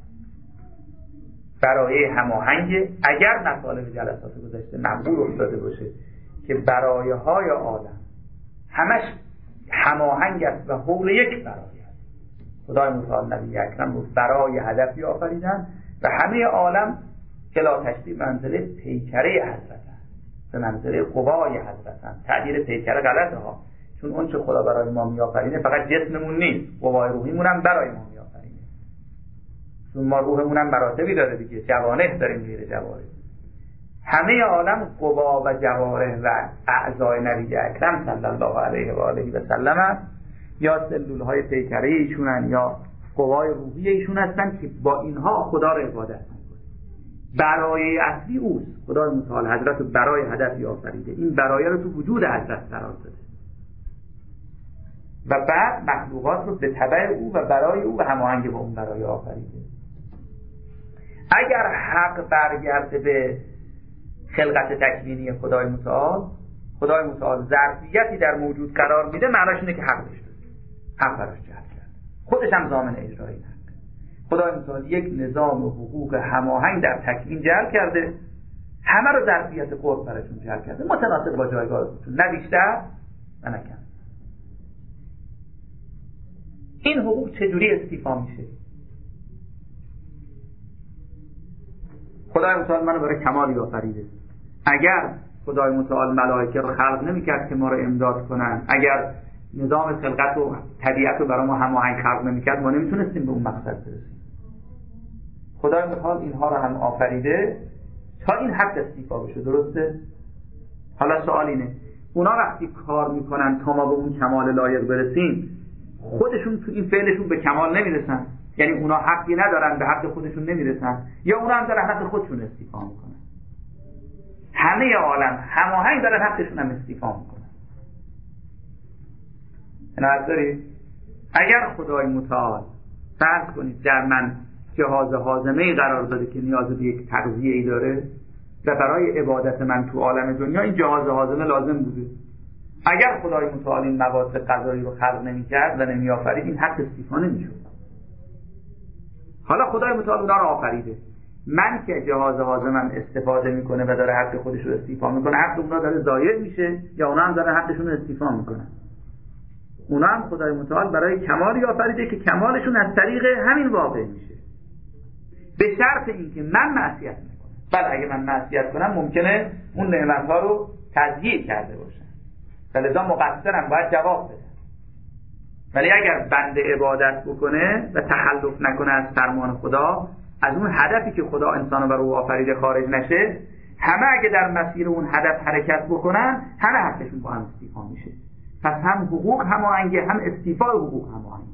Speaker 1: برایه هماهنگ، اگر مطالب جلسات گذشته مقبول افتاده باشه که برایه های آدم همش هماهنگ است و حول یک برایه است. خدای متعال نبی اکرم رو برای هدفی آفریدن و همه عالم کلا تشبیه منزله پیکره حضرتن، به منزله قوای حضرتن. تعبیر پیکره غلطه ها، چون اون چه خدا برای ما میآفرینه فقط جسممون نیست، قوای روحیمون هم برای ما میآفرینه. چون ما روحمون هم مراتبی داره دیگه، جوانح داریم غیر جوارح. همه عالم قوا و جوارح و اعضای نبی اکرم صلی الله علیه و آله و سلم یا سلول های پیکره ایشونن یا قوای روحی ایشون هستن که با اینها خدا رو عبادت میکنه. برای اصلی اوست. خدای متعال حضرت برای هدفی آفریده، این برای رو تو وجود حضرت قرار داده و بعد مخلوقات رو به تبع او و برای او و هماهنگ با اون برای آفریده. اگر حق برگرده به خلقت تکوینی خدای متعال، خدای متعال ظرفیتی در موجود قرار میده، معناش اینه که حق داشته، حق براش جعل کرد، خودش هم ضامن اجرای حق. خدای متعال یک نظام حقوق هماهنگ در تکوین جعل کرده، همه رو ظرفیت قرب براشون جعل کرده، متناسب با جایگاهشون، نه بیشتر و نه کم. این حقوق چجوری استیفا میشه؟ خدای متعال منو برای کمالی آفریده. اگر خدای متعال ملائکه رو خلق نمی‌کرد که ما رو امداد کنن، اگر نظام خلقت و طبیعت رو برای ما هماهنگ خلق نمی‌کرد، ما نمیتونستیم به اون مقصد برسیم. خدای متعال اینها رو هم آفریده تا این حق استیفا بشه. درسته؟ حالا سوال اینه، اونا وقتی کار میکنن تا ما به اون کمال لایق برسیم، خودشون تو این فعلشون به کمال نمیرسن؟ یعنی اونا حقی ندارن، به حق خودشون نمیرسن، یا اونا هم دارن حق خودشون استیفا میکنن؟ همه عالم هماهنگ دارن حقشون هم استیفا میکنن. نظری اگر خدای متعال فرض کنید در من جهاز هاضمه‌ای قرار داده که نیاز به یک تغذیه‌ای داره و برای عبادت من تو عالم دنیا این جهاز هاضمه لازم بوده، اگر خدای متعال این مواد غذایی رو خلق نمی‌کرد و نمی‌آفرید، این حق استیفا نمی‌شد. حالا خدای متعال اونا رو آفریده، من که جهاز هاضمم استفاده میکنه و داره حق خودش رو استیفا میکنه، حق اونا داره ضایع میشه یا اونا هم دارن حقشون رو استیفا میکنن؟ اونا هم خدای متعال برای کمالی آفریده که کمالشون از طریق همین واقع میشه، به شرط اینکه من معصیت نکنم. بله اگه من معصیت کنم ممکنه اون نعمت‌ها رو تضییع کرده باشم، فلذا مقصرم، باید جواب بدم. ولی اگر بنده عبادت بکنه و تخلف نکنه از فرمان خدا، از اون هدفی که خدا انسانو برای او آفریده خارج نشه، همه اگه در مسیر اون هدف حرکت بکنن، همه حقشون با هم استیفا میشه. پس هم حقوق هماهنگه، هم استیفای حقوق هماهنگه.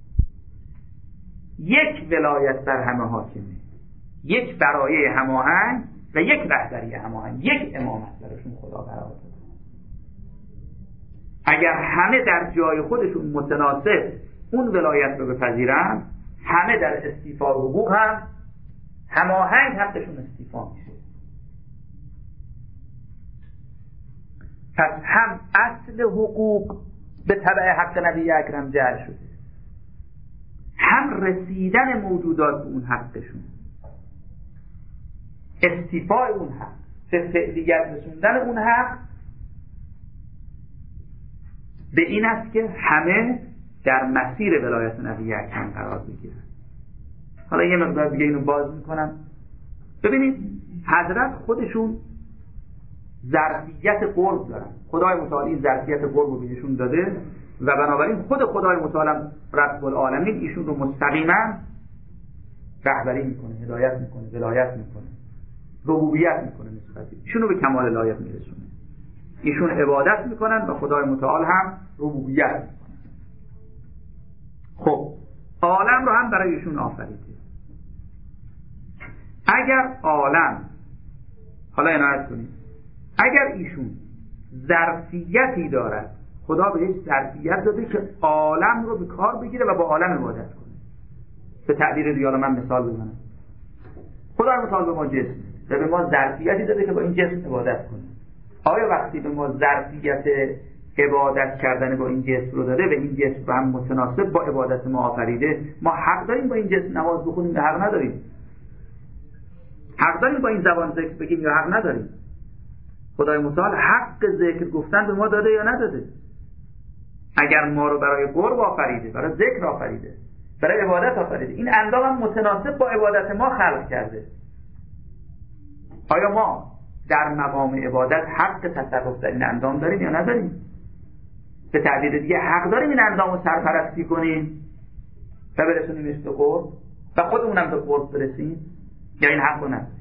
Speaker 1: یک ولایت بر همه حاکمه، یک برایه هماهنگ و یک رهبری هماهنگ، یک امامت براشون خدا قرار داده. اگر همه در جای خودشون متناسب اون ولایت رو بپذیرن، همه در استیفای حقوق هم هماهنگ حقشون استیفا میشه. پس هم اصل حقوق به تبع حق نبی اکرم جعل شده، هم رسیدن موجودات به اون حقشون، استیفای اون حق، به فعلیت رسوندن اون حق به این است که همه در مسیر ولایت نبی اکرم قرار بگیرن. حالا یه مقدار دیگه اینو باز میکنم ببینید حضرت خودشون ظرفیت قرب دارن، خدای متعال این ظرفیت قرب رو بهشون داده و بنابراین خود خدای متعال رب العالمین ایشون رو مستقیما رهبری میکنه، هدایت میکنه، ولایت میکنه، ربوبیت میکنه، نسبت ایشون رو به کمال لایق میرسونه. ایشون عبادت میکنن و خدای متعال هم ربوبیت میکنه. خب عالم رو هم برای ایشون آفریده. اگر عالم، حالا عنایت کنید، اگر ایشون ظرفیتی دارد، خدا بهش ظرفیت داده که عالم رو به کار بگیره و با عالم عبادت کنه. به تعبیر دیگه من مثال بزنم، خدا متعال به ما جسم و به ما ظرفیتی داده که با این جسم عبادت کنه. آیا وقتی به ما ظرفیت عبادت کردن با این جسم رو داده و این جسم رو هم متناسب با عبادت ما آفریده، ما حق داریم با این جسم نماز بخونیم یا حق نداریم؟ حق داریم با این زبان ذکر بگیم یا حق نداریم؟ خدای متعال حق ذکر گفتن به ما داده یا نداده؟ اگر ما رو برای قرب آفریده، برای ذکر آفریده، برای عبادت آفریده، این اندام هم متناسب با عبادت ما خلق کرده، آیا ما در مقام عبادت حق تصرف در این اندام داریم یا نداریم؟ به تعبیر دیگه حق داریم این اندام رو سرپرستی کنیم و برسونیمش به قرب و خودمونم به قرب برسیم یا این حق رو نداریم؟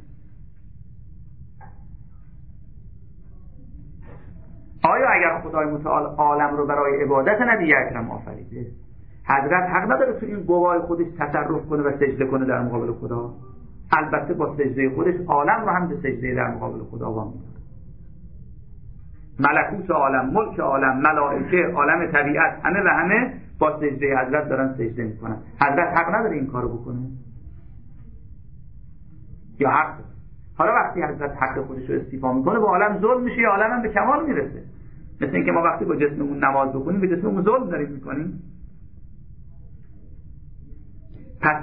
Speaker 1: آیا اگر خدای متعال عالم رو برای عبادت نبی اکرم آفریده، حضرت حق نداره تو این قوای خودش تصرف کنه و سجده کنه در مقابل خدا؟ البته با سجده خودش عالم رو هم به سجده در مقابل خدا وامی داره. ملکوت عالم، ملک عالم، ملائکه، عالم طبیعت، همه و همه با سجده حضرت دارن سجده میکنن. حضرت حق نداره این کارو بکنه یا حق داره؟ حالا وقتی حضرت حق خودش رو استیفا میکنه با عالم ظلم میشه یا عالم هم به کمال میرسه؟ مثل اینکه ما وقتی با جسممون نماز بخونیم به جسممون ظلم داریم میکنیم. پس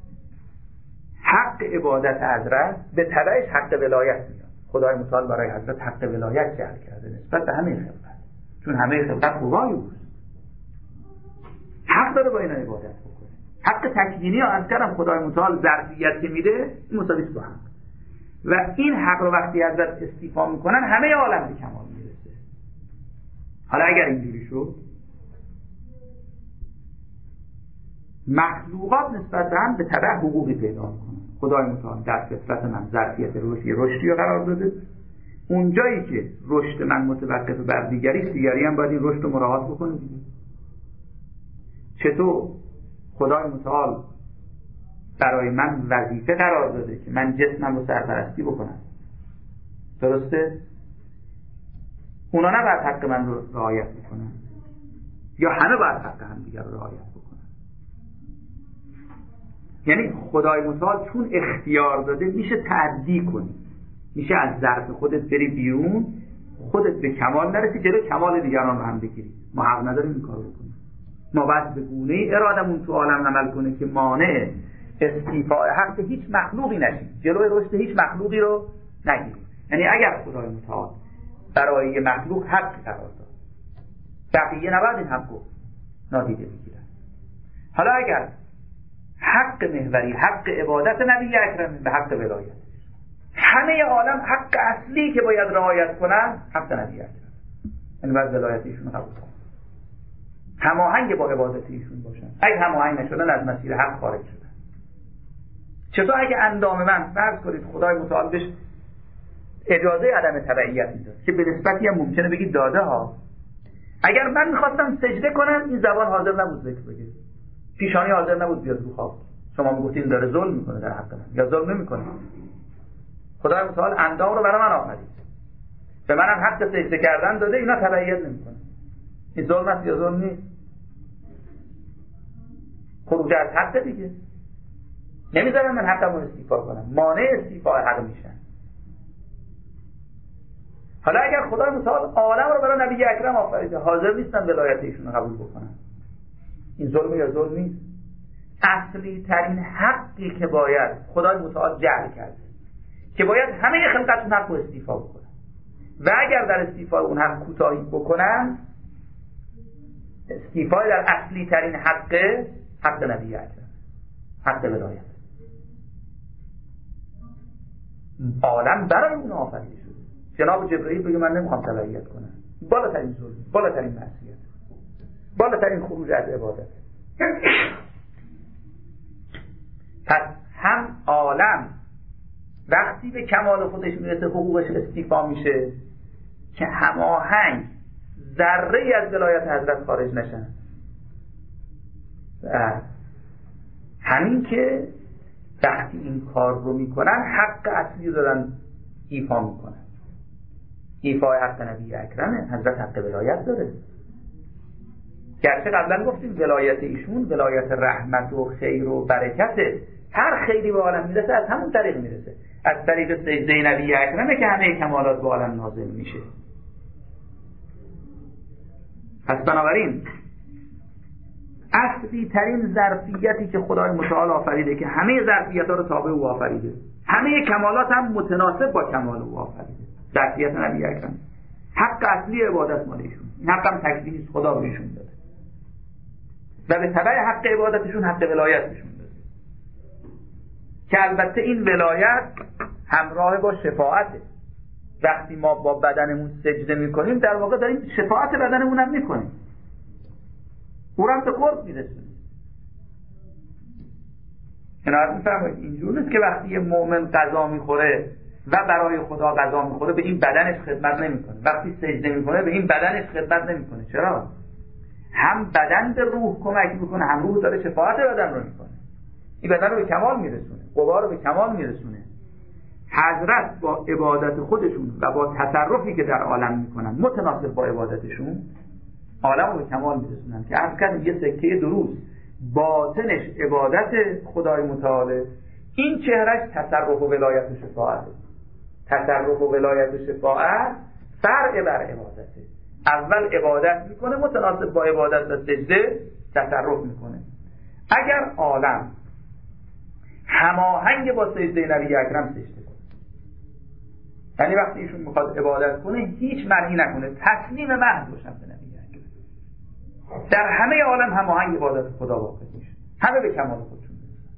Speaker 1: حق عبادت حضرت به تبعش حق ولایت میاد. خدای متعال برای حضرت حق ولایت جعل کرده نسبت به همه خلقت، چون همه خلقت قوای اوست، حق داره با اینا عبادت بکنه. حق تکوینی ها از کردم خدای متعال ظرفیت که میده مساوی با حق، و این حق رو وقتی حضرت استیفا میکنن همه عالم به کمال میرسه. حالا اگر اینجوری شد، مخلوقات نسبت به هم به تبع حقوقی پیدا میکنن. خدای متعال در فطرت من ظرفیت رشد رشدی رو قرار داده، اونجایی که رشد من متوقف بر دیگری، دیگری هم باید این رشد رو مراعات بکنه دیگه. چطور خدای متعال برای من وظیفه قرار داده که من جسمم رو سرپرستی بکنم، درسته؟ اونا نه باید حق من رو رعایت بکنن یا همه باید حق هم دیگر رو رعایت بکنن؟ یعنی خدای متعال چون اختیار داده میشه تعدی کنی، میشه از ظرف خودت بری بیرون، خودت به کمال نرسی، جلو کمال دیگران رو هم بگیری. ما حق نداریم این کار رو کنیم. ما باید به گونه ای ارادمون تو عالم عمل کنه که مانع استیفاء حق هیچ مخلوقی نشیم، جلوی رشد هیچ مخلوقی رو نگیریم. یعنی اگر خدای متعال برای یه مخلوق حق قرار داد، بقیه نباید این حق رو نادیده بگیرن. حالا اگر حق محوری، حق عبادت نبی اکرم به حق ولایت، همه عالم حق اصلی که باید رعایت کنن حق نبی اکرم، یعنی باید ولایت ایشون قبول کنن، هماهنگ با عبادت ایشون باشن. اگه هماهنگ نشدن از مسیر حق خارج شدن. چطور اگه اندام من فرض کنید خدای متعال بهش اجازه عدم تبعیت میداد که به نسبتی هم ممکنه بگید داده ها، اگر من میخواستم سجده کنم این زبان حاضر نبود ذکر بگه، پیشانی حاضر نبود بیاد رو خواب، شما میگفتین داره ظلم میکنه در حق من، یا ظلم نمیکنه. خدای متعال اندام رو برای من آفرید، به منم حق سجده کردن داده، اینا تبعیت نمیکنه. این ظلم است یا ظلم نیست؟ خروج از حق دیگه. نمیذارن من حقم رو استیفا کنم، مانع استیفاء حق میشن. حالا اگر خدای متعال عالم رو برای نبی اکرم آفریده، حاضر نیستن ولایت ایشون رو قبول بکنن، این ظلم یا ظلم نیست؟ اصلی ترین حقی که باید خدای متعال جعل کرده که باید همه خلقت اون حق رو استیفا بکنن، و اگر در استیفاء اون حق کوتاهی بکنن، استیفاء در اصلی ترین حق حق نبی اکرم، حق ولایت. عالم برای اون آفریده شده. جناب جبرئیل بگه من نمیخوام تبعیت کنم، بالاترین ظلم، بالاترین معصیت، بالاترین خروج از عبادت. پس هم عالم وقتی به کمال خودش میرسه حقوقش استیفا میشه که هماهنگ ذره از ولایت حضرت خارج نشن. همین که وقتی این کار رو میکنن حق اصلی رو دارن ایفا میکنن. ایفای حق نبی اکرمه. حضرت حق ولایت داره، گرچه قبلا گفتیم ولایت ایشون ولایت رحمت و خیر و برکته. هر خیری به عالم میرسه از همون طریق میرسه، از طریق سجده نبی اکرمه که همه کمالات به عالم نازل میشه. پس بنابراین اصلی ترین ظرفیتی که خدای متعال آفریده که همه ظرفیت ها رو تابع او آفریده، همه کمالات هم متناسب با کمال او آفریده. ظرفیت نبی اکرم حق اصلی عبادت مال ایشون، این حق هم تکلیف خدا بهشون داده و به تبع حق عبادتشون حق ولایت بهشون داده که البته این ولایت همراه با شفاعته. وقتی ما با بدنمون سجده میکنیم در واقع داریم شفاعت بدنمون هم میکنیم، او هم به قرب میرسونیم. کنار میفرمایید اینجور نیست که وقتی یه مؤمن غذا میخوره و برای خدا غذا میخوره به این بدنش خدمت نمیکنه، وقتی سجده میکنه به این بدنش خدمت نمیکنه. چرا؟ هم بدن به روح کمک میکنه، هم روح داره شفاعت بدن رو میکنه. این بدن رو به کمال میرسونه، قوا رو به کمال میرسونه. حضرت با عبادت خودشون و با تصرفی که در عالم میکنن متناسب با عبادتشون عالم رو به کمال میرسونن که عرض کردیم یه سکه دروز باطنش عبادت خدای متعاله، این چهرش تصرف و ولایت و شفاعته. تصرف و ولایت و شفاعت فرع بر عبادته. اول عبادت میکنه متناسب با عبادت و سجده تصرف میکنه. اگر عالم هماهنگ با سجده نبی اکرم سجده کنه، یعنی وقتی ایشون میخواد عبادت کنه هیچ منعی نکنه، تسلیم محض باشن به نبی اکرم، در همه عالم هماهنگ عبادت خدا واقع میشه، همه به کمال خودشون برسن.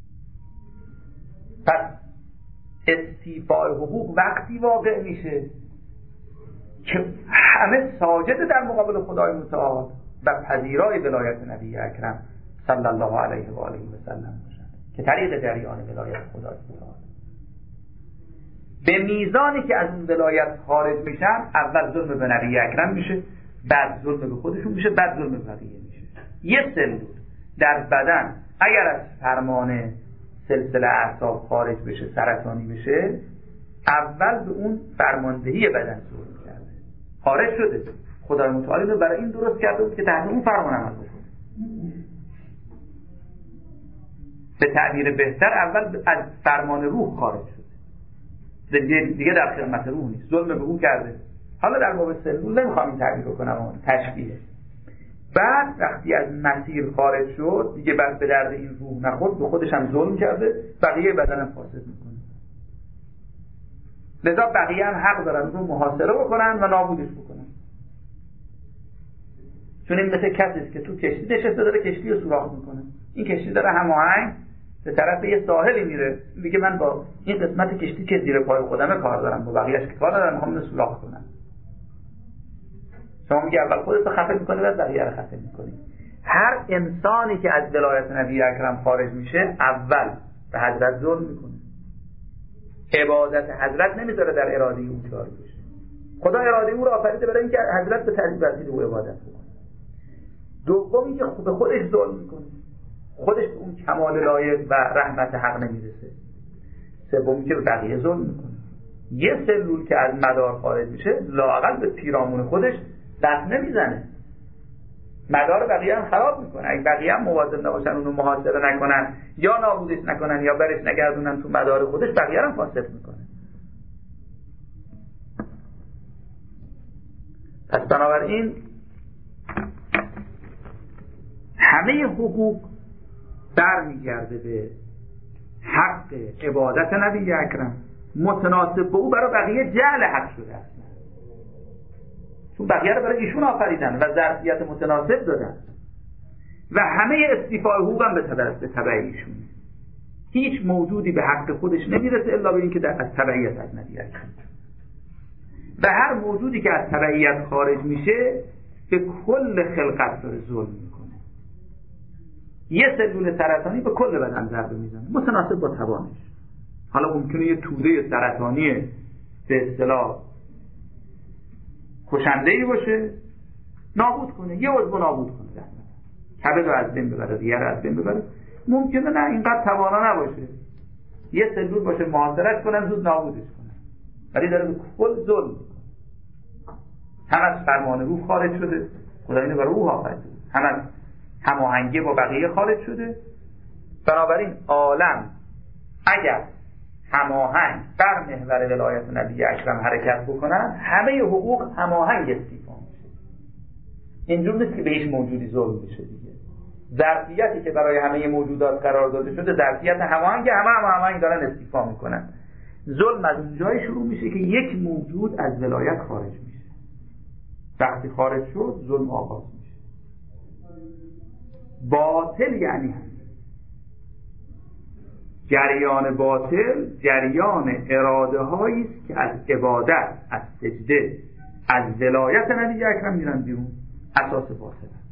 Speaker 1: پس استیفای حقوق وقتی واقع میشه که همه ساجد در مقابل خدای متعال و پذیرای ولایت نبی اکرم صلی الله علیه و آله و سلم باشن که طریق جریان ولایت خدای متعال به میزانی که از اون ولایت خارج میشن اول ظلم به نبی اکرم میشه، بعد ظلم به خودشون میشه، بعد ظلم به بقیه میشه. یه سلول در بدن اگر از فرمان سلسله اعصاب خارج بشه، سرطانی بشه، اول به اون فرماندهی بدن ظلم کرده، خارج شده. خدای متعال اینو برای این درست کرده بود که تحت اون فرمان عمل بکنه. به تعبیر بهتر اول از فرمان روح خارج شده، دیگه, دیگه در خدمت روح نیست، ظلم به او کرده. حالا در باب سلول نمیخوام این تعبیر کنم، تشبیه. بعد وقتی از مسیر خارج شد دیگه بعد به درد این روح نخورد، به خودش هم ظلم کرده، بقیه بدن هم فاسد میکنه. لذا بقیه هم حق دارن رو محاصره بکنن و نابودش بکنن. چون این مثل کسیست که تو کشتی نشسته داره کشتی رو سوراخ میکنه. این کشتی داره هماهنگ به طرف یه ساحلی میره، میگه من با این قسمت کشتی که زیر پای خودمه کار دارم، با بقیه‌اش که کار ندارم، میخوام اینو سوراخ کنم. شما میگه اول خودت رو خفه میکنی بعد بقیه رو خفه میکنی. هر انسانی که از ولایت نبی اکرم خارج میشه اول به حضرت ظلم میکنه. عبادت حضرت نمیذاره در اراده او جاری بشه. خدا اراده او رو آفریده برای اینکه حضرت به تدبیر او عبادت کنه. دومی که به خودش ظلم میکنه، خودش به اون کمال لایق و رحمت حق نمیرسه. سومی که به بقیه ظلم میکنه. یه سلول که از مدار خارج میشه لااقل به پیرامون خودش دست نمیزنه، مدار بقیه هم خراب میکنه. اگه بقیه هم مواظب نباشن اونو محاصره نکنن یا نابودش نکنن یا برش نگردونن تو مدار خودش، بقیه هم فاسد میکنه. پس بنابراین همه حقوق برمیگرده به حق عبادت نبی اکرم، متناسب به او برای بقیه جعل حق شده است، چون بقیه رو برای ایشون آفریدن و ظرفیت متناسب دادن و همه استیفای حقوق هم به تبع ایشون. هیچ موجودی به حق خودش نمیرسه الا به اینکه از تبعیت از نبی اکرم. و هر موجودی که از تبعیت خارج میشه به کل خلقت داره ظلم میکنه. یه سلول سرطانی به کل بدن ضربه میزنه متناسب با توانش. حالا ممکنه یه توده سرطانی به اصطلاح کشنده‌ای باشه، نابود کنه، یه عضو نابود کنه، کبد رو از بین ببره، ریه رو از بین ببره. ممکنه نه اینقدر توانا نباشه، یه سلول باشه محاصرش کنن زود نابودش کنن، ولی داره به کل ظلم میکنه. هم از فرمان روح خارج شده، خدا اینو برای روح آفریده، هم از هماهنگی با بقیه خارج شده. بنابراین عالم اگر هماهنگ بر محور ولایت نبی اکرم حرکت بکنن، همه حقوق هماهنگ استیفا میشه. اینجور نیست که به هیچ موجودی ظلم بشه دیگه. ظرفیتی که برای همه موجودات قرار داده شده ظرفیت هماهنگ، همه هم هماهنگ دارن استیفا میکنن. ظلم از اونجای شروع میشه که یک موجود از ولایت خارج میشه. وقتی خارج شد ظلم آغاز میشه. باطل یعنی هم جریان باطل جریان اراده هایی است که از عبادت، از سجده، از ولایت نبی اکرم میرن بیرون. اساس باطل است.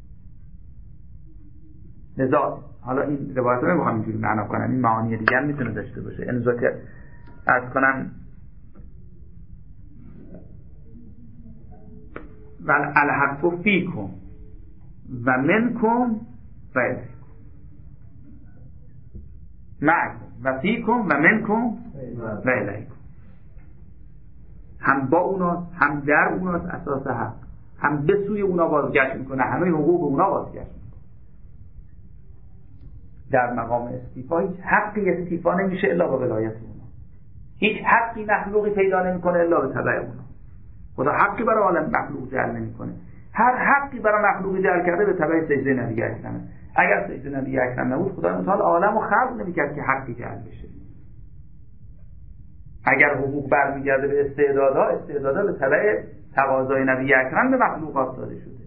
Speaker 1: لذا حالا این روایت رو نمیخوام اینجوری معنا کنم، این معانی دیگر میتونه داشته باشه. انزا که از کنم و الحق فیکم و منکم و الیکم، معکم و فیکم و منکم و الیکم. هم با اوناست، هم در اوناست اساس حق، هم به سوی اونا بازگشت میکنه، همه حقوق اونا بازگشت میکنه. در مقام استیفا هیچ حقی استیفا نمیشه الا با ولایت اونا. هیچ حقی مخلوقی پیدا نمیکنه الا به تبع اونا. خدا حقی برای عالم مخلوق جعل نمیکنه. هر حقی برای مخلوق جعل کرده به تبع سجده نبی اکرمه. اگر سجده نبی اکرم نبود خدا متعال عالم رو خلق نمیکرد که حقی جعل بشه. اگر حقوق برمیگرده به استعدادها، استعدادها به تبع تقاضای نبی اکرم به مخلوقات داده شده.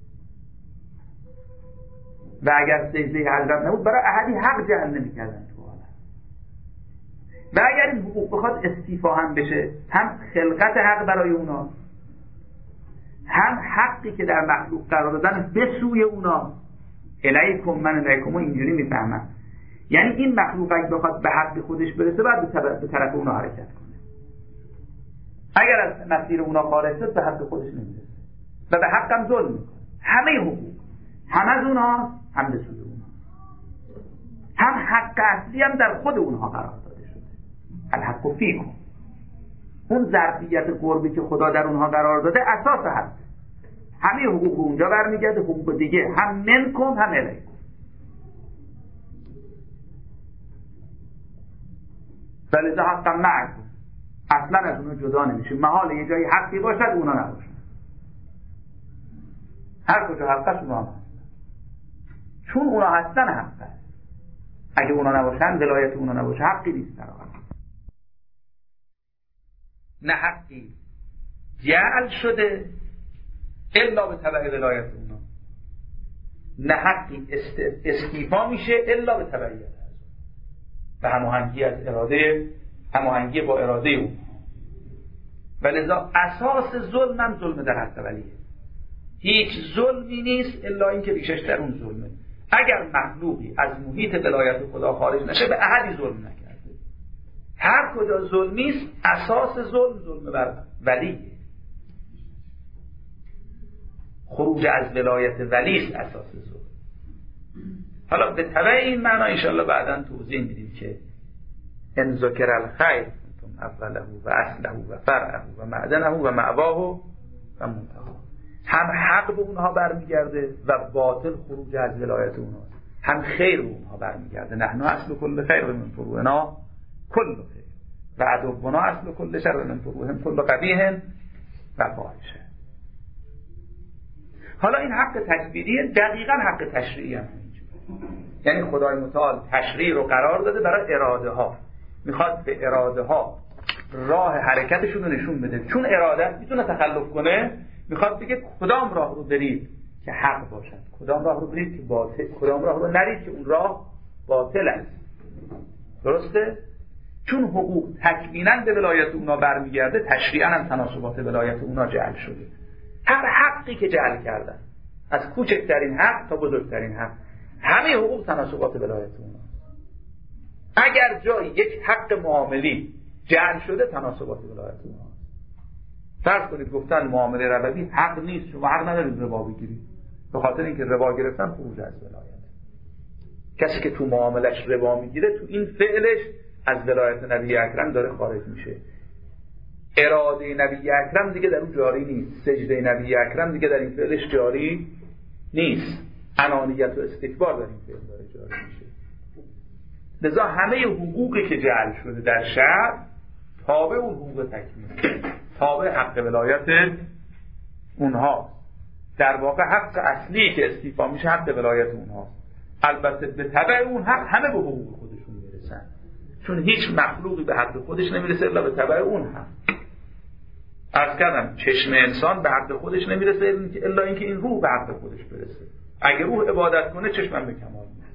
Speaker 1: و اگر سجده حضرت نبود برای احدی حق جعل نمیکردن تو عالم. و اگر این حقوق بخواد استیفا هم بشه، هم خلقت حق برای اونا، هم حقی که در مخلوق قرار دادن به سوی اونا. الیکم من الیکم اینجوری میفهمن، یعنی این مخلوق اگه بخواد به حق خودش برسه باید به طرف اونا حرکت کنه. اگر از مسیر اونا خارج شد به حق خودش نمیرسه و به حقم ظلم میکنه. همه حقوق هم از اونها هم به سوی اونها، هم حق اصلی هم در خود اونها قرار داده شده. الحق فیکم، اون ظرفیت قربی که خدا در اونها قرار داده اساس هست. همه حقوق اونجا برمیگرده، حقوق دیگه هم منکم هم الیکم. فلذا حقا معکم، اصلا از اونها جدا نمیشه. محال یه جایی حقی باشد اونا نباشن. هر کجا حقش اونا هستن، چون اونا هستن حق هست. اگه اونا نباشن، ولایت اونا نباشه، حقی نیست در آن. نه حقی جعل شده الا به تبع ولایت اونا، نه حقی استیفا میشه الا به تبعیت از و هماهنگی از اراده، هماهنگی با اراده اون. ولذا اساس ظلم هم ظلم در حق ولیه. هیچ ظلمی نیست الا اینکه ریشش در اون ظلمه. اگر مخلوقی از محیط ولایت خدا خارج نشه به احدی ظلم نکرده. هر کجا ظلمی است اساس ظلم ظلم بر ولیه. خروج از ولایت ولی است اساس ظلم. حالا به تبع این معنا انشاءالله بعداً توضیح میدیم که ان ذکر الخیر انتم اوله و اصله و فرعه و معدنه و مأواه و منتهاه. هم حق به اونها برمیگرده و باطل خروج از ولایت اونها، هم خیر به اونها برمیگرده. نحن اصل کل خیر من فروعنا کل خیر و عدونا اصل کل شر من فروعهم کل قبیح و فاحشه. حالا این حق تکبیری دقیقاً حق تشریعی هم اینجوره. یعنی خدای متعال تشریع رو قرار داده برای اراده ها، میخواد به اراده ها راه حرکتشون رو نشون بده. چون اراده میتونه تخلف کنه، میخواد بگه کدام راه رو برید که حق باشد، کدام راه رو برید که باطل، کدام راه رو نرید که اون راه باطل است.
Speaker 4: درسته؟ چون حقوق تکویناً به ولایت اونا برمیگرده، تشریعاً هم تناسبات ولایت اونا جعل شده. هر حقی که جعل کردن، از کوچکترین حق تا بزرگترین حق، همه حقوق تناسبات ولایت اونا. اگر جای یک حق معاملی جعل شده، تناسبات ولایت اونا. فرض کنید گفتن معامله ربوی حق نیست، شما حق ندارید ربا بگیرید، به خاطر اینکه ربا گرفتن خروج از ولایت. کسی که تو معاملش ربا میگیره، تو این فعلش از ولایت نبی اکرم داره خارج میشه. اراده نبی اکرم دیگه در اون جاری نیست، سجده نبی اکرم دیگه در این فعلش جاری نیست، انانیت و استکبار در این فعل داره جاری میشه. لذا همه حقوقی که جعل شده در شرع تابع اون حقوق تکمیل، تابع حق ولایت اونها. در واقع حق اصلی که استیفا میشه حق ولایت اونها. البته به تبع اون حق همه به حقوق خودشون میرسن، چون هیچ مخلوقی به حق خودش نمیرسه الا به تبع اون حق. عرض کردم چشم انسان به حق خودش نمیرسه الا اینکه این روح به حق خودش برسه. اگه روح عبادت کنه چشمم به کمال میرسه.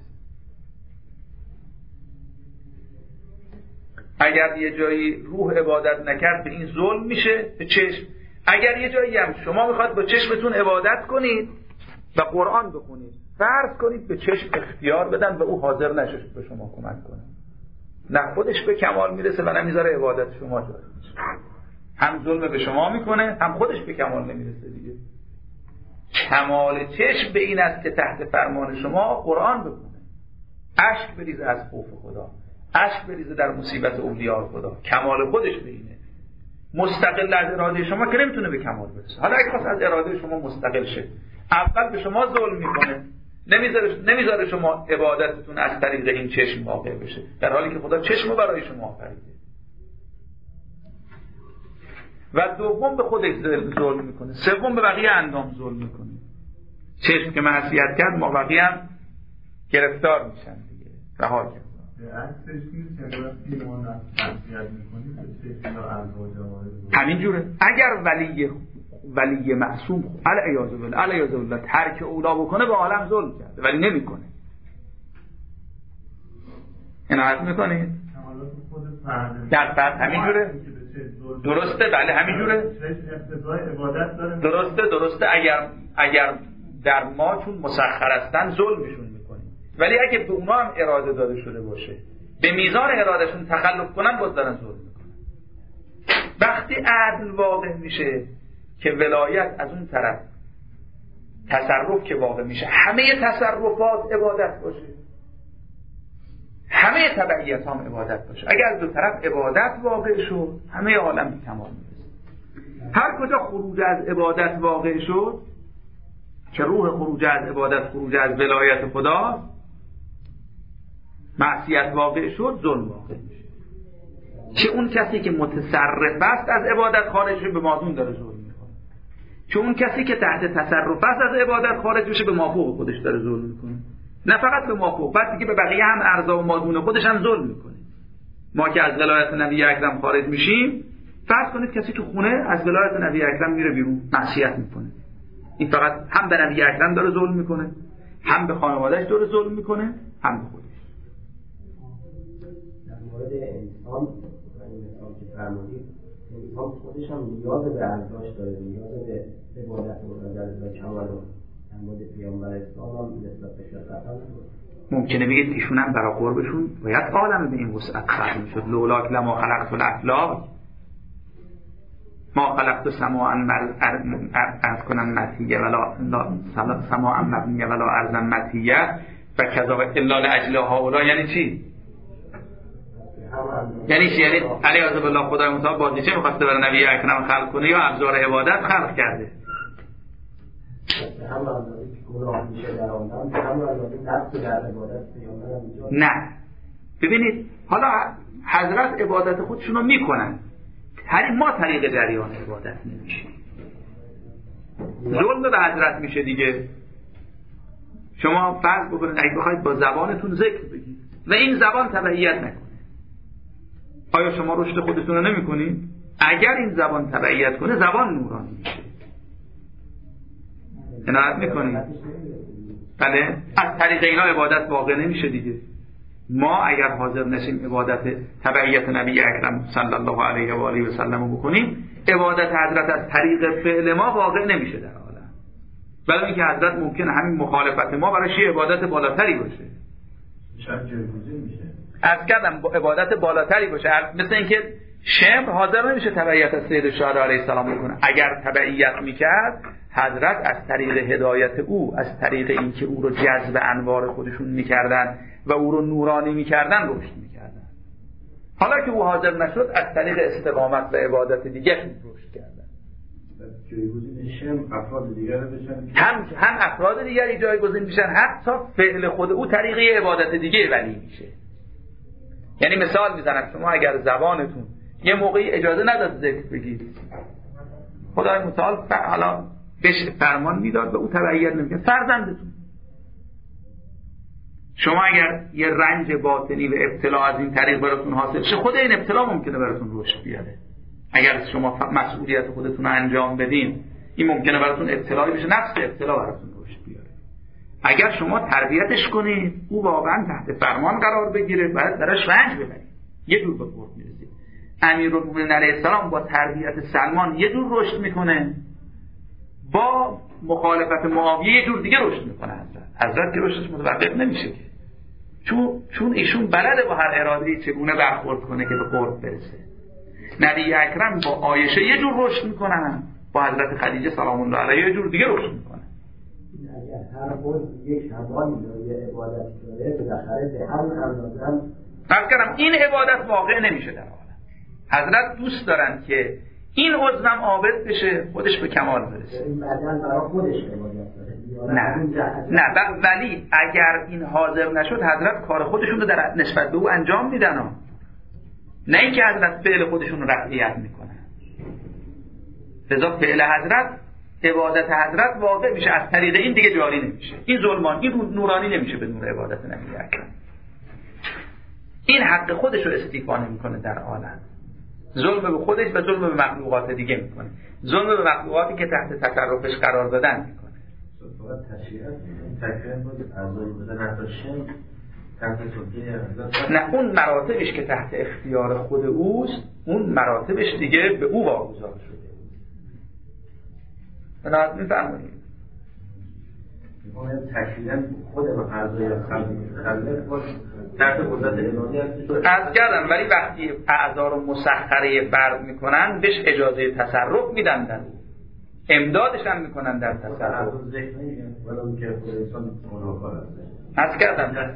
Speaker 4: اگر یه جایی روح عبادت نکرد به این ظلم میشه به چشم. اگر یه جایی هم شما میخواد با چشمتون عبادت کنید و قرآن بخونید، فرض کنید به چشم اختیار بدن و او حاضر نشه به شما کمک کنه، نه خودش به کمال میرسه و نمیذاره عبادت شما جاری بشه، هم ظلم به شما میکنه هم خودش به کمال نمیرسه دیگه. کمال چشم به این است که تحت فرمان شما قرآن بخونه، اشک بریزه از خوف خدا، اشک بریزه در مصیبت اولیاء خدا. کمال خودش به اینه. مستقل از اراده شما که نمیتونه به کمال برسه. حالا اگه خواست از اراده شما مستقل شه، اول به شما ظلم میکنه، نمیذاره نمیذاره شما عبادتتون از طریق این چشم واقع بشه، در حالی که خدا چشمو برای شما آفریده. و دوم به خودش ظلم میکنه، سوم به بقیه اندام ظلم میکنه. چشم که معصیت کرد ما بقیه هم گرفتار میشن دیگه، رها کرد. همین جوره. اگر ولی ولی معصوم علیاذ بالله علیاذ بالله ترک اولا بکنه به عالم ظلم کرده، ولی نمیکنه. اینا حرف میکنید در فرد همین جوره. درسته، بله همین جوره. درسته درسته اگر اگر در ما چون مسخر هستن ظلمشون میکنیم، ولی اگه به اونا هم اراده داده شده باشه، به میزان ارادهشون تخلف کنن، باز دارن ظلم میکنن. وقتی عدل واقع میشه که ولایت از اون طرف، تصرف که واقع میشه، همه تصرفات عبادت باشه، همه تبعیت هم عبادت باشه. اگر از دو طرف عبادت واقع شد، همه عالم به کمال میرسه. هر کجا خروج از عبادت واقع شد، که روح خروج از عبادت خروج از ولایت خدا، معصیت واقع شد، ظلم واقع میشه. چه اون کسی که متصرف است از عبادت خارج به مادون داره ظلم میکنه، چه اون کسی که تحت تصرف است از عبادت خارج میشه به مافوق خودش داره ظلم میکنه. نه فقط به مافوق، بعد دیگه به بقیه هم ارضا و مادون خودش هم ظلم میکنه. ما که از ولایت نبی اکرم خارج میشیم، فرض کنید کسی تو خونه از ولایت نبی اکرم میره بیرون، معصیت میکنه. این فقط هم به نبی اکرم داره ظلم میکنه، هم به خانواده‌اش داره ظلم میکنه، هم به خودش.
Speaker 5: در مورد انسان، این انسان که فرمودید، انسان خودش هم نیاز به ارزش داره، نیاز به عبادت و در کمال و در مورد پیامبر اسلام هم نسبت به شرط
Speaker 4: ممکنه بگید ایشون هم برای قربشون باید عالم به این وسعت خلق میشد. لولاک لما خلقت الافلاک ما خلقت سماعا ارض کنن مطیه ولا سماعا مبنیه ولا ارضا مطیه و کذا الا لاجل هؤلاء. یعنی چی؟ یعنی چی؟ یعنی علیه بالله خدای متعال بازیچه می‌خواسته برای نبی اکرم خلق کنه یا ابزار عبادت خلق کرده؟ نه. ببینید حالا حضرت عبادت خودشون رو میکنن، ما طریق جریان عبادت نمیشه، ظلم به حضرت میشه دیگه. شما فرض بکنید اگه بخواید با زبانتون ذکر بگید و این زبان تبعیت نکنه، آیا شما رشد خودتون رو نمی کنید؟ اگر این زبان تبعیت کنه زبان نورانی میشه. عنایت میکنید؟ بله، از طریق اینا عبادت واقع نمیشه دیگه. ما اگر حاضر نشیم عبادت تبعیت نبی اکرم صلی الله علیه و آله و سلم بکنیم، عبادت حضرت از طریق فعل ما واقع نمیشه در عالم. ولی اینکه حضرت ممکنه همین مخالفت ما براش یه عبادت بالاتری باشه،
Speaker 2: شاید جایگزین میشه.
Speaker 4: از کردم با عبادت بالاتری باشه. مثل اینکه شمر حاضر نمیشه تبعیت از سید الشهدا علیه السلام بکنه. اگر تبعیت میکرد حضرت از طریق هدایت او، از طریق اینکه او رو جذب انوار خودشون میکردن و او رو نورانی میکردن رشد میکردن. حالا که او حاضر نشد از طریق استقامت و عبادت دیگه رشد کردن.
Speaker 2: جایگزین شمر افراد دیگر بشن،
Speaker 4: هم هم افراد دیگری جایگزین میشن، حتی فعل خود او طریق عبادت دیگه ولی میشه. یعنی مثال میزنم، شما اگر زبانتون یه موقعی اجازه نداد ذکر بگید، خدای متعال حالا بهش فرمان میداد و او تبعیت نمیکرد. فرزندتون، شما اگر یه رنج باطنی و ابتلا از این طریق براتون حاصل شه، خود این ابتلا ممکنه براتون رشد بیاره. اگر شما مسئولیت خودتون رو انجام بدین، این ممکنه براتون ابتلایی بشه، نفس ابتلا براتون رشد بیاره. اگر شما تربیتش کنید، او واقعا تحت فرمان قرار بگیره، باید درش رنج ببرید، یه جور به قرب میرسید. امیرالمومنین علیه السلام با تربیت سلمان یه جور رشد میکنه، با مخالفت معاویه یه جور دیگه رشد میکنه. حضرت حضرت که رشدش متوقف نمیشه که، چون چون ایشون بلده با هر اراده‌ای چگونه برخورد کنه که به قرب برسه. نبی اکرم با عایشه یه جور رشد میکنن، با حضرت خدیجه سلام الله علیها یه جور دیگه رشد میکنن.
Speaker 5: اگر هر خود یک زبانی داره عبادت داره، بالاخره به همون اندازه هم
Speaker 4: فکرم این عبادت واقع نمیشه در عالم. حضرت دوست دارن که این عضوم عابد بشه، خودش به کمال برسه.
Speaker 5: این بدن برای خودش عبادت داره.
Speaker 4: نه نه ولی اگر این حاضر نشد، حضرت کار خودشون رو در نسبت به او انجام میدن ها. نه اینکه حضرت فعل خودشون رو رفعیت میکنن. لذا فعل حضرت، عبادت حضرت واقع میشه، از طریق این دیگه جاری نمیشه. این ظلمان، این نورانی نمیشه به نور عبادت نبی اکرم. این حق خودش رو استیفا نمیکنه در عالم. ظلم به خودش و ظلم به مخلوقات دیگه میکنه. ظلم به مخلوقاتی که تحت تصرفش قرار دادن میکنه.
Speaker 2: فقط تشریعات تکریم بود اعضای بودن حتی شم تحت سلطه.
Speaker 4: نه، اون مراتبش که تحت اختیار خود اوست، اون مراتبش دیگه به او واگذار شده. بنابراین میفهمونید
Speaker 2: تکریما خود اعضای خلق باش تحت قدرت الهی هست.
Speaker 4: از کردم ولی وقتی اعضا رو مسخره فرد میکنن، بهش اجازه تصرف میدن، در امدادش هم میکنن در تصرف. از کردم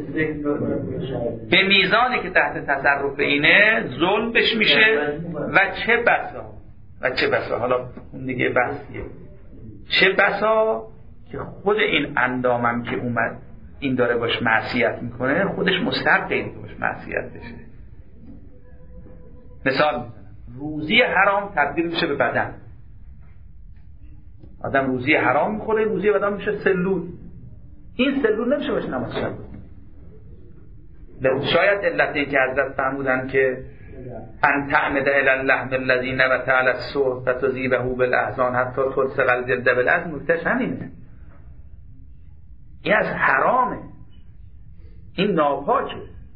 Speaker 4: به میزانی که تحت تصرف اینه ظلم بهش میشه. و چه بسا و چه بسا حالا اون دیگه بحثیه، چه بسا که خود این اندامم که اومد این داره باش معصیت میکنه، خودش مستحق اینه که باش معصیت بشه. مثال میزنم، روزی حرام تبدیل میشه به بدن. آدم روزی حرام میخوره، روزی بدن میشه سلول. این سلول نمیشه باشه نماز شب بکنه. شاید علت این که حضرت فرمودن که ان تعمد الى اللحم الذي نبت على السور فتذيبه بالاحزان حتی تلصق الجلد بالعظم، نکتهش همینه. این از حرامه، این ناپاکه.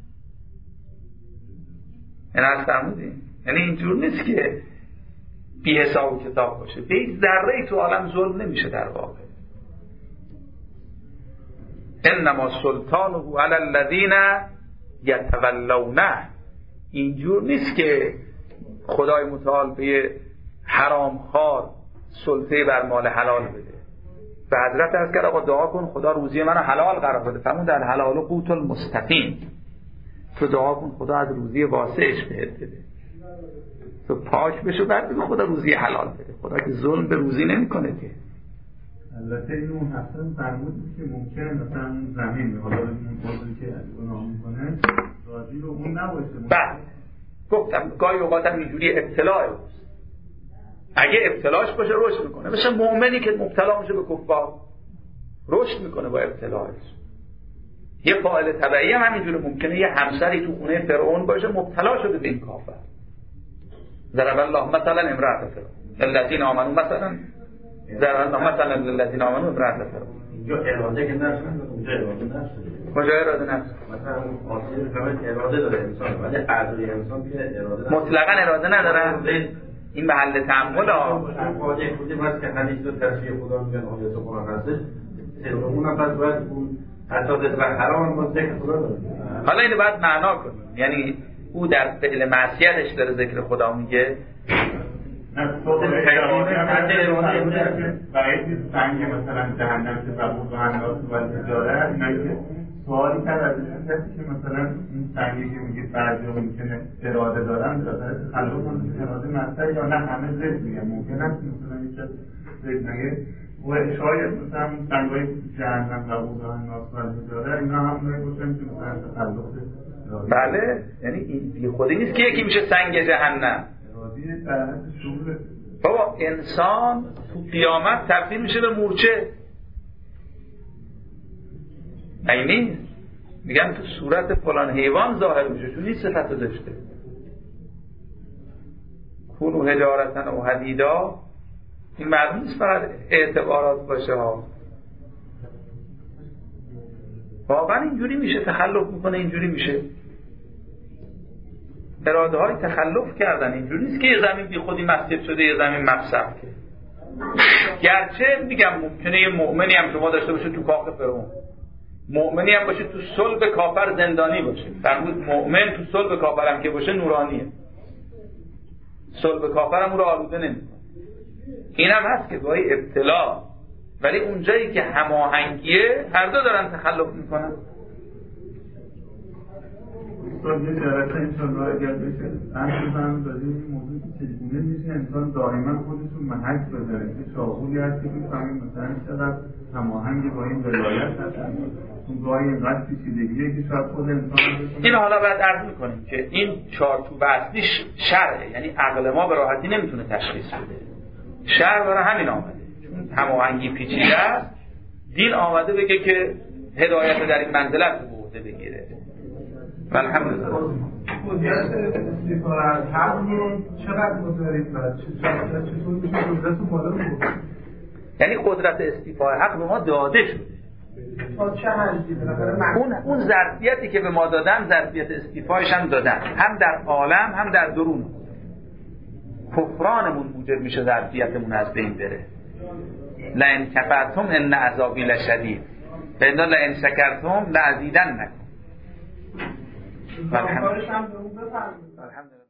Speaker 4: این از فرمودیم، یعنی اینجور نیست که بی حساب و کتاب باشه. به یک ذره تو عالم ظلم نمیشه در واقع. انما سلطانه علی الذین یتولونه. اینجور نیست که خدای متعال به حرام خوار سلطه بر مال حلال بده. به حضرت عرض کرد آقا دعا کن خدا روزی منو حلال قرار بده. فرمود در حلال و قوت المستقیم. تو دعا کن خدا از روزی واسعش بهت بده، تو پاک بشو، بعد بگو خدا روزی حلال بده. خدا که ظلم به روزی نمیکنه که.
Speaker 2: البته اینو حسن فرمود که ممکنه مثلا اون زمین حالا اون موضوعی که گناه میکنه راضی رو اون نباشه.
Speaker 4: بعد گفتم گاهی اوقات هم اینجوری ابتلاء اوست. اگه ابتلاش باشه رشد میکنه. مثل مؤمنی که مبتلا میشه به کفار رشد میکنه با ابتلاش. یه فاعل طبیعی هم همینجوره. ممکنه یه همسری تو خونه فرعون باشه مبتلا شده به این کافر. ضرب الله مثلا امرأة فرعون الذين آمنوا مثلا ضرب الله مثلا للذين آمنوا امرأة فرعون.
Speaker 2: اینجا اراده که نشه، اونجا اراده نشه.
Speaker 4: کجا اراده نداره؟
Speaker 5: مثلا اون آسیب فهمت اراده داره انسان، ولی اعضای انسان که اراده نداره.
Speaker 4: مطلقاً اراده ندارن. این محل تأمل ها.
Speaker 5: واجه بودیم هست که حدیث و تصفیه خدا میگن آیات قرآن هستش. سومون هم پس باید اون حتی رزق حرام هم ذکر خدا داره.
Speaker 4: حالا اینو باید معنا کنیم. یعنی او در فعل معصیتش داره ذکر خدا میگه.
Speaker 2: برای سنگ مثلا جهنم که بابو و انداز و تجاره اینایی که سوالی کرد از کسی که مثلا این سنگی که میگه بعضی ممکنه اراده دارن بالاخره تخلف کنه اراده مستر یا نه همه ذکر میگن ممکن است مثلا یه چیز ذکر نگه و شاید مثلا سنگای جهنم و بابو و انداز و تجاره اینا هم نمیگوشن که مثلا تخلف.
Speaker 4: بله یعنی این بی خودی نیست که یکی میشه سنگ جهنم. بابا انسان تو قیامت تبدیل میشه به مورچه. این نیست میگن تو صورت فلان حیوان ظاهر میشه چون نیست صفت داشته. کونو حجارتن و حدیدا این معلوم نیست فقط اعتبارات باشه ها. واقعا اینجوری میشه تخلف میکنه اینجوری میشه. اراده های تخلف کردن اینجوری نیست که یه زمین بی خودی مسجد شده یه زمین مفسد که گرچه میگم ممکنه یه مؤمنی هم شما داشته باشه تو کاخ فرعون، مؤمنی هم باشه تو صلب کافر زندانی باشه. فرمود مؤمن تو صلب کافر هم که باشه نورانیه، صلب کافر هم او رو آلوده نمیکنه. این هم هست که باید ابتلا، ولی اونجایی که هماهنگیه هر دو دارن تخلف میکنن.
Speaker 2: یه جرقه انسان را اگر بشه انسان هم داده این موضوع که چگونه میشه انسان دائما خودشون محک بذاره که شاغولی هست که بفهمیم مثلا چقدر هماهنگی با این ولایت هستن اون گاهی اینقدر پیچیدگیه که شاید خود انسان
Speaker 4: این حالا باید عرض میکنیم که این چارچوب اصلیش شرعه، یعنی عقل ما به راحتی نمیتونه تشخیص بده. شرع برای همین آمده چون هماهنگی پیچیده است. دین آمده بگه که هدایت در این منزلت به عهده بگیره. الحمدلله.
Speaker 2: قدرت استیفا از حق رو چقدر گذارید و چطور میشه قدرت رو بالا رو بود؟
Speaker 4: یعنی قدرت استیفای حق به ما داده شده.
Speaker 2: تا چه حدی
Speaker 4: اون اون ظرفیتی که به ما دادن ظرفیت استیفایش هم دادن، هم در عالم هم در درون. کفرانمون موجب میشه ظرفیتمون از بین بره. لئن کفرتم ان عذابی لشدید و ان لئن شکرتم لازیدنکم. الحمدلله.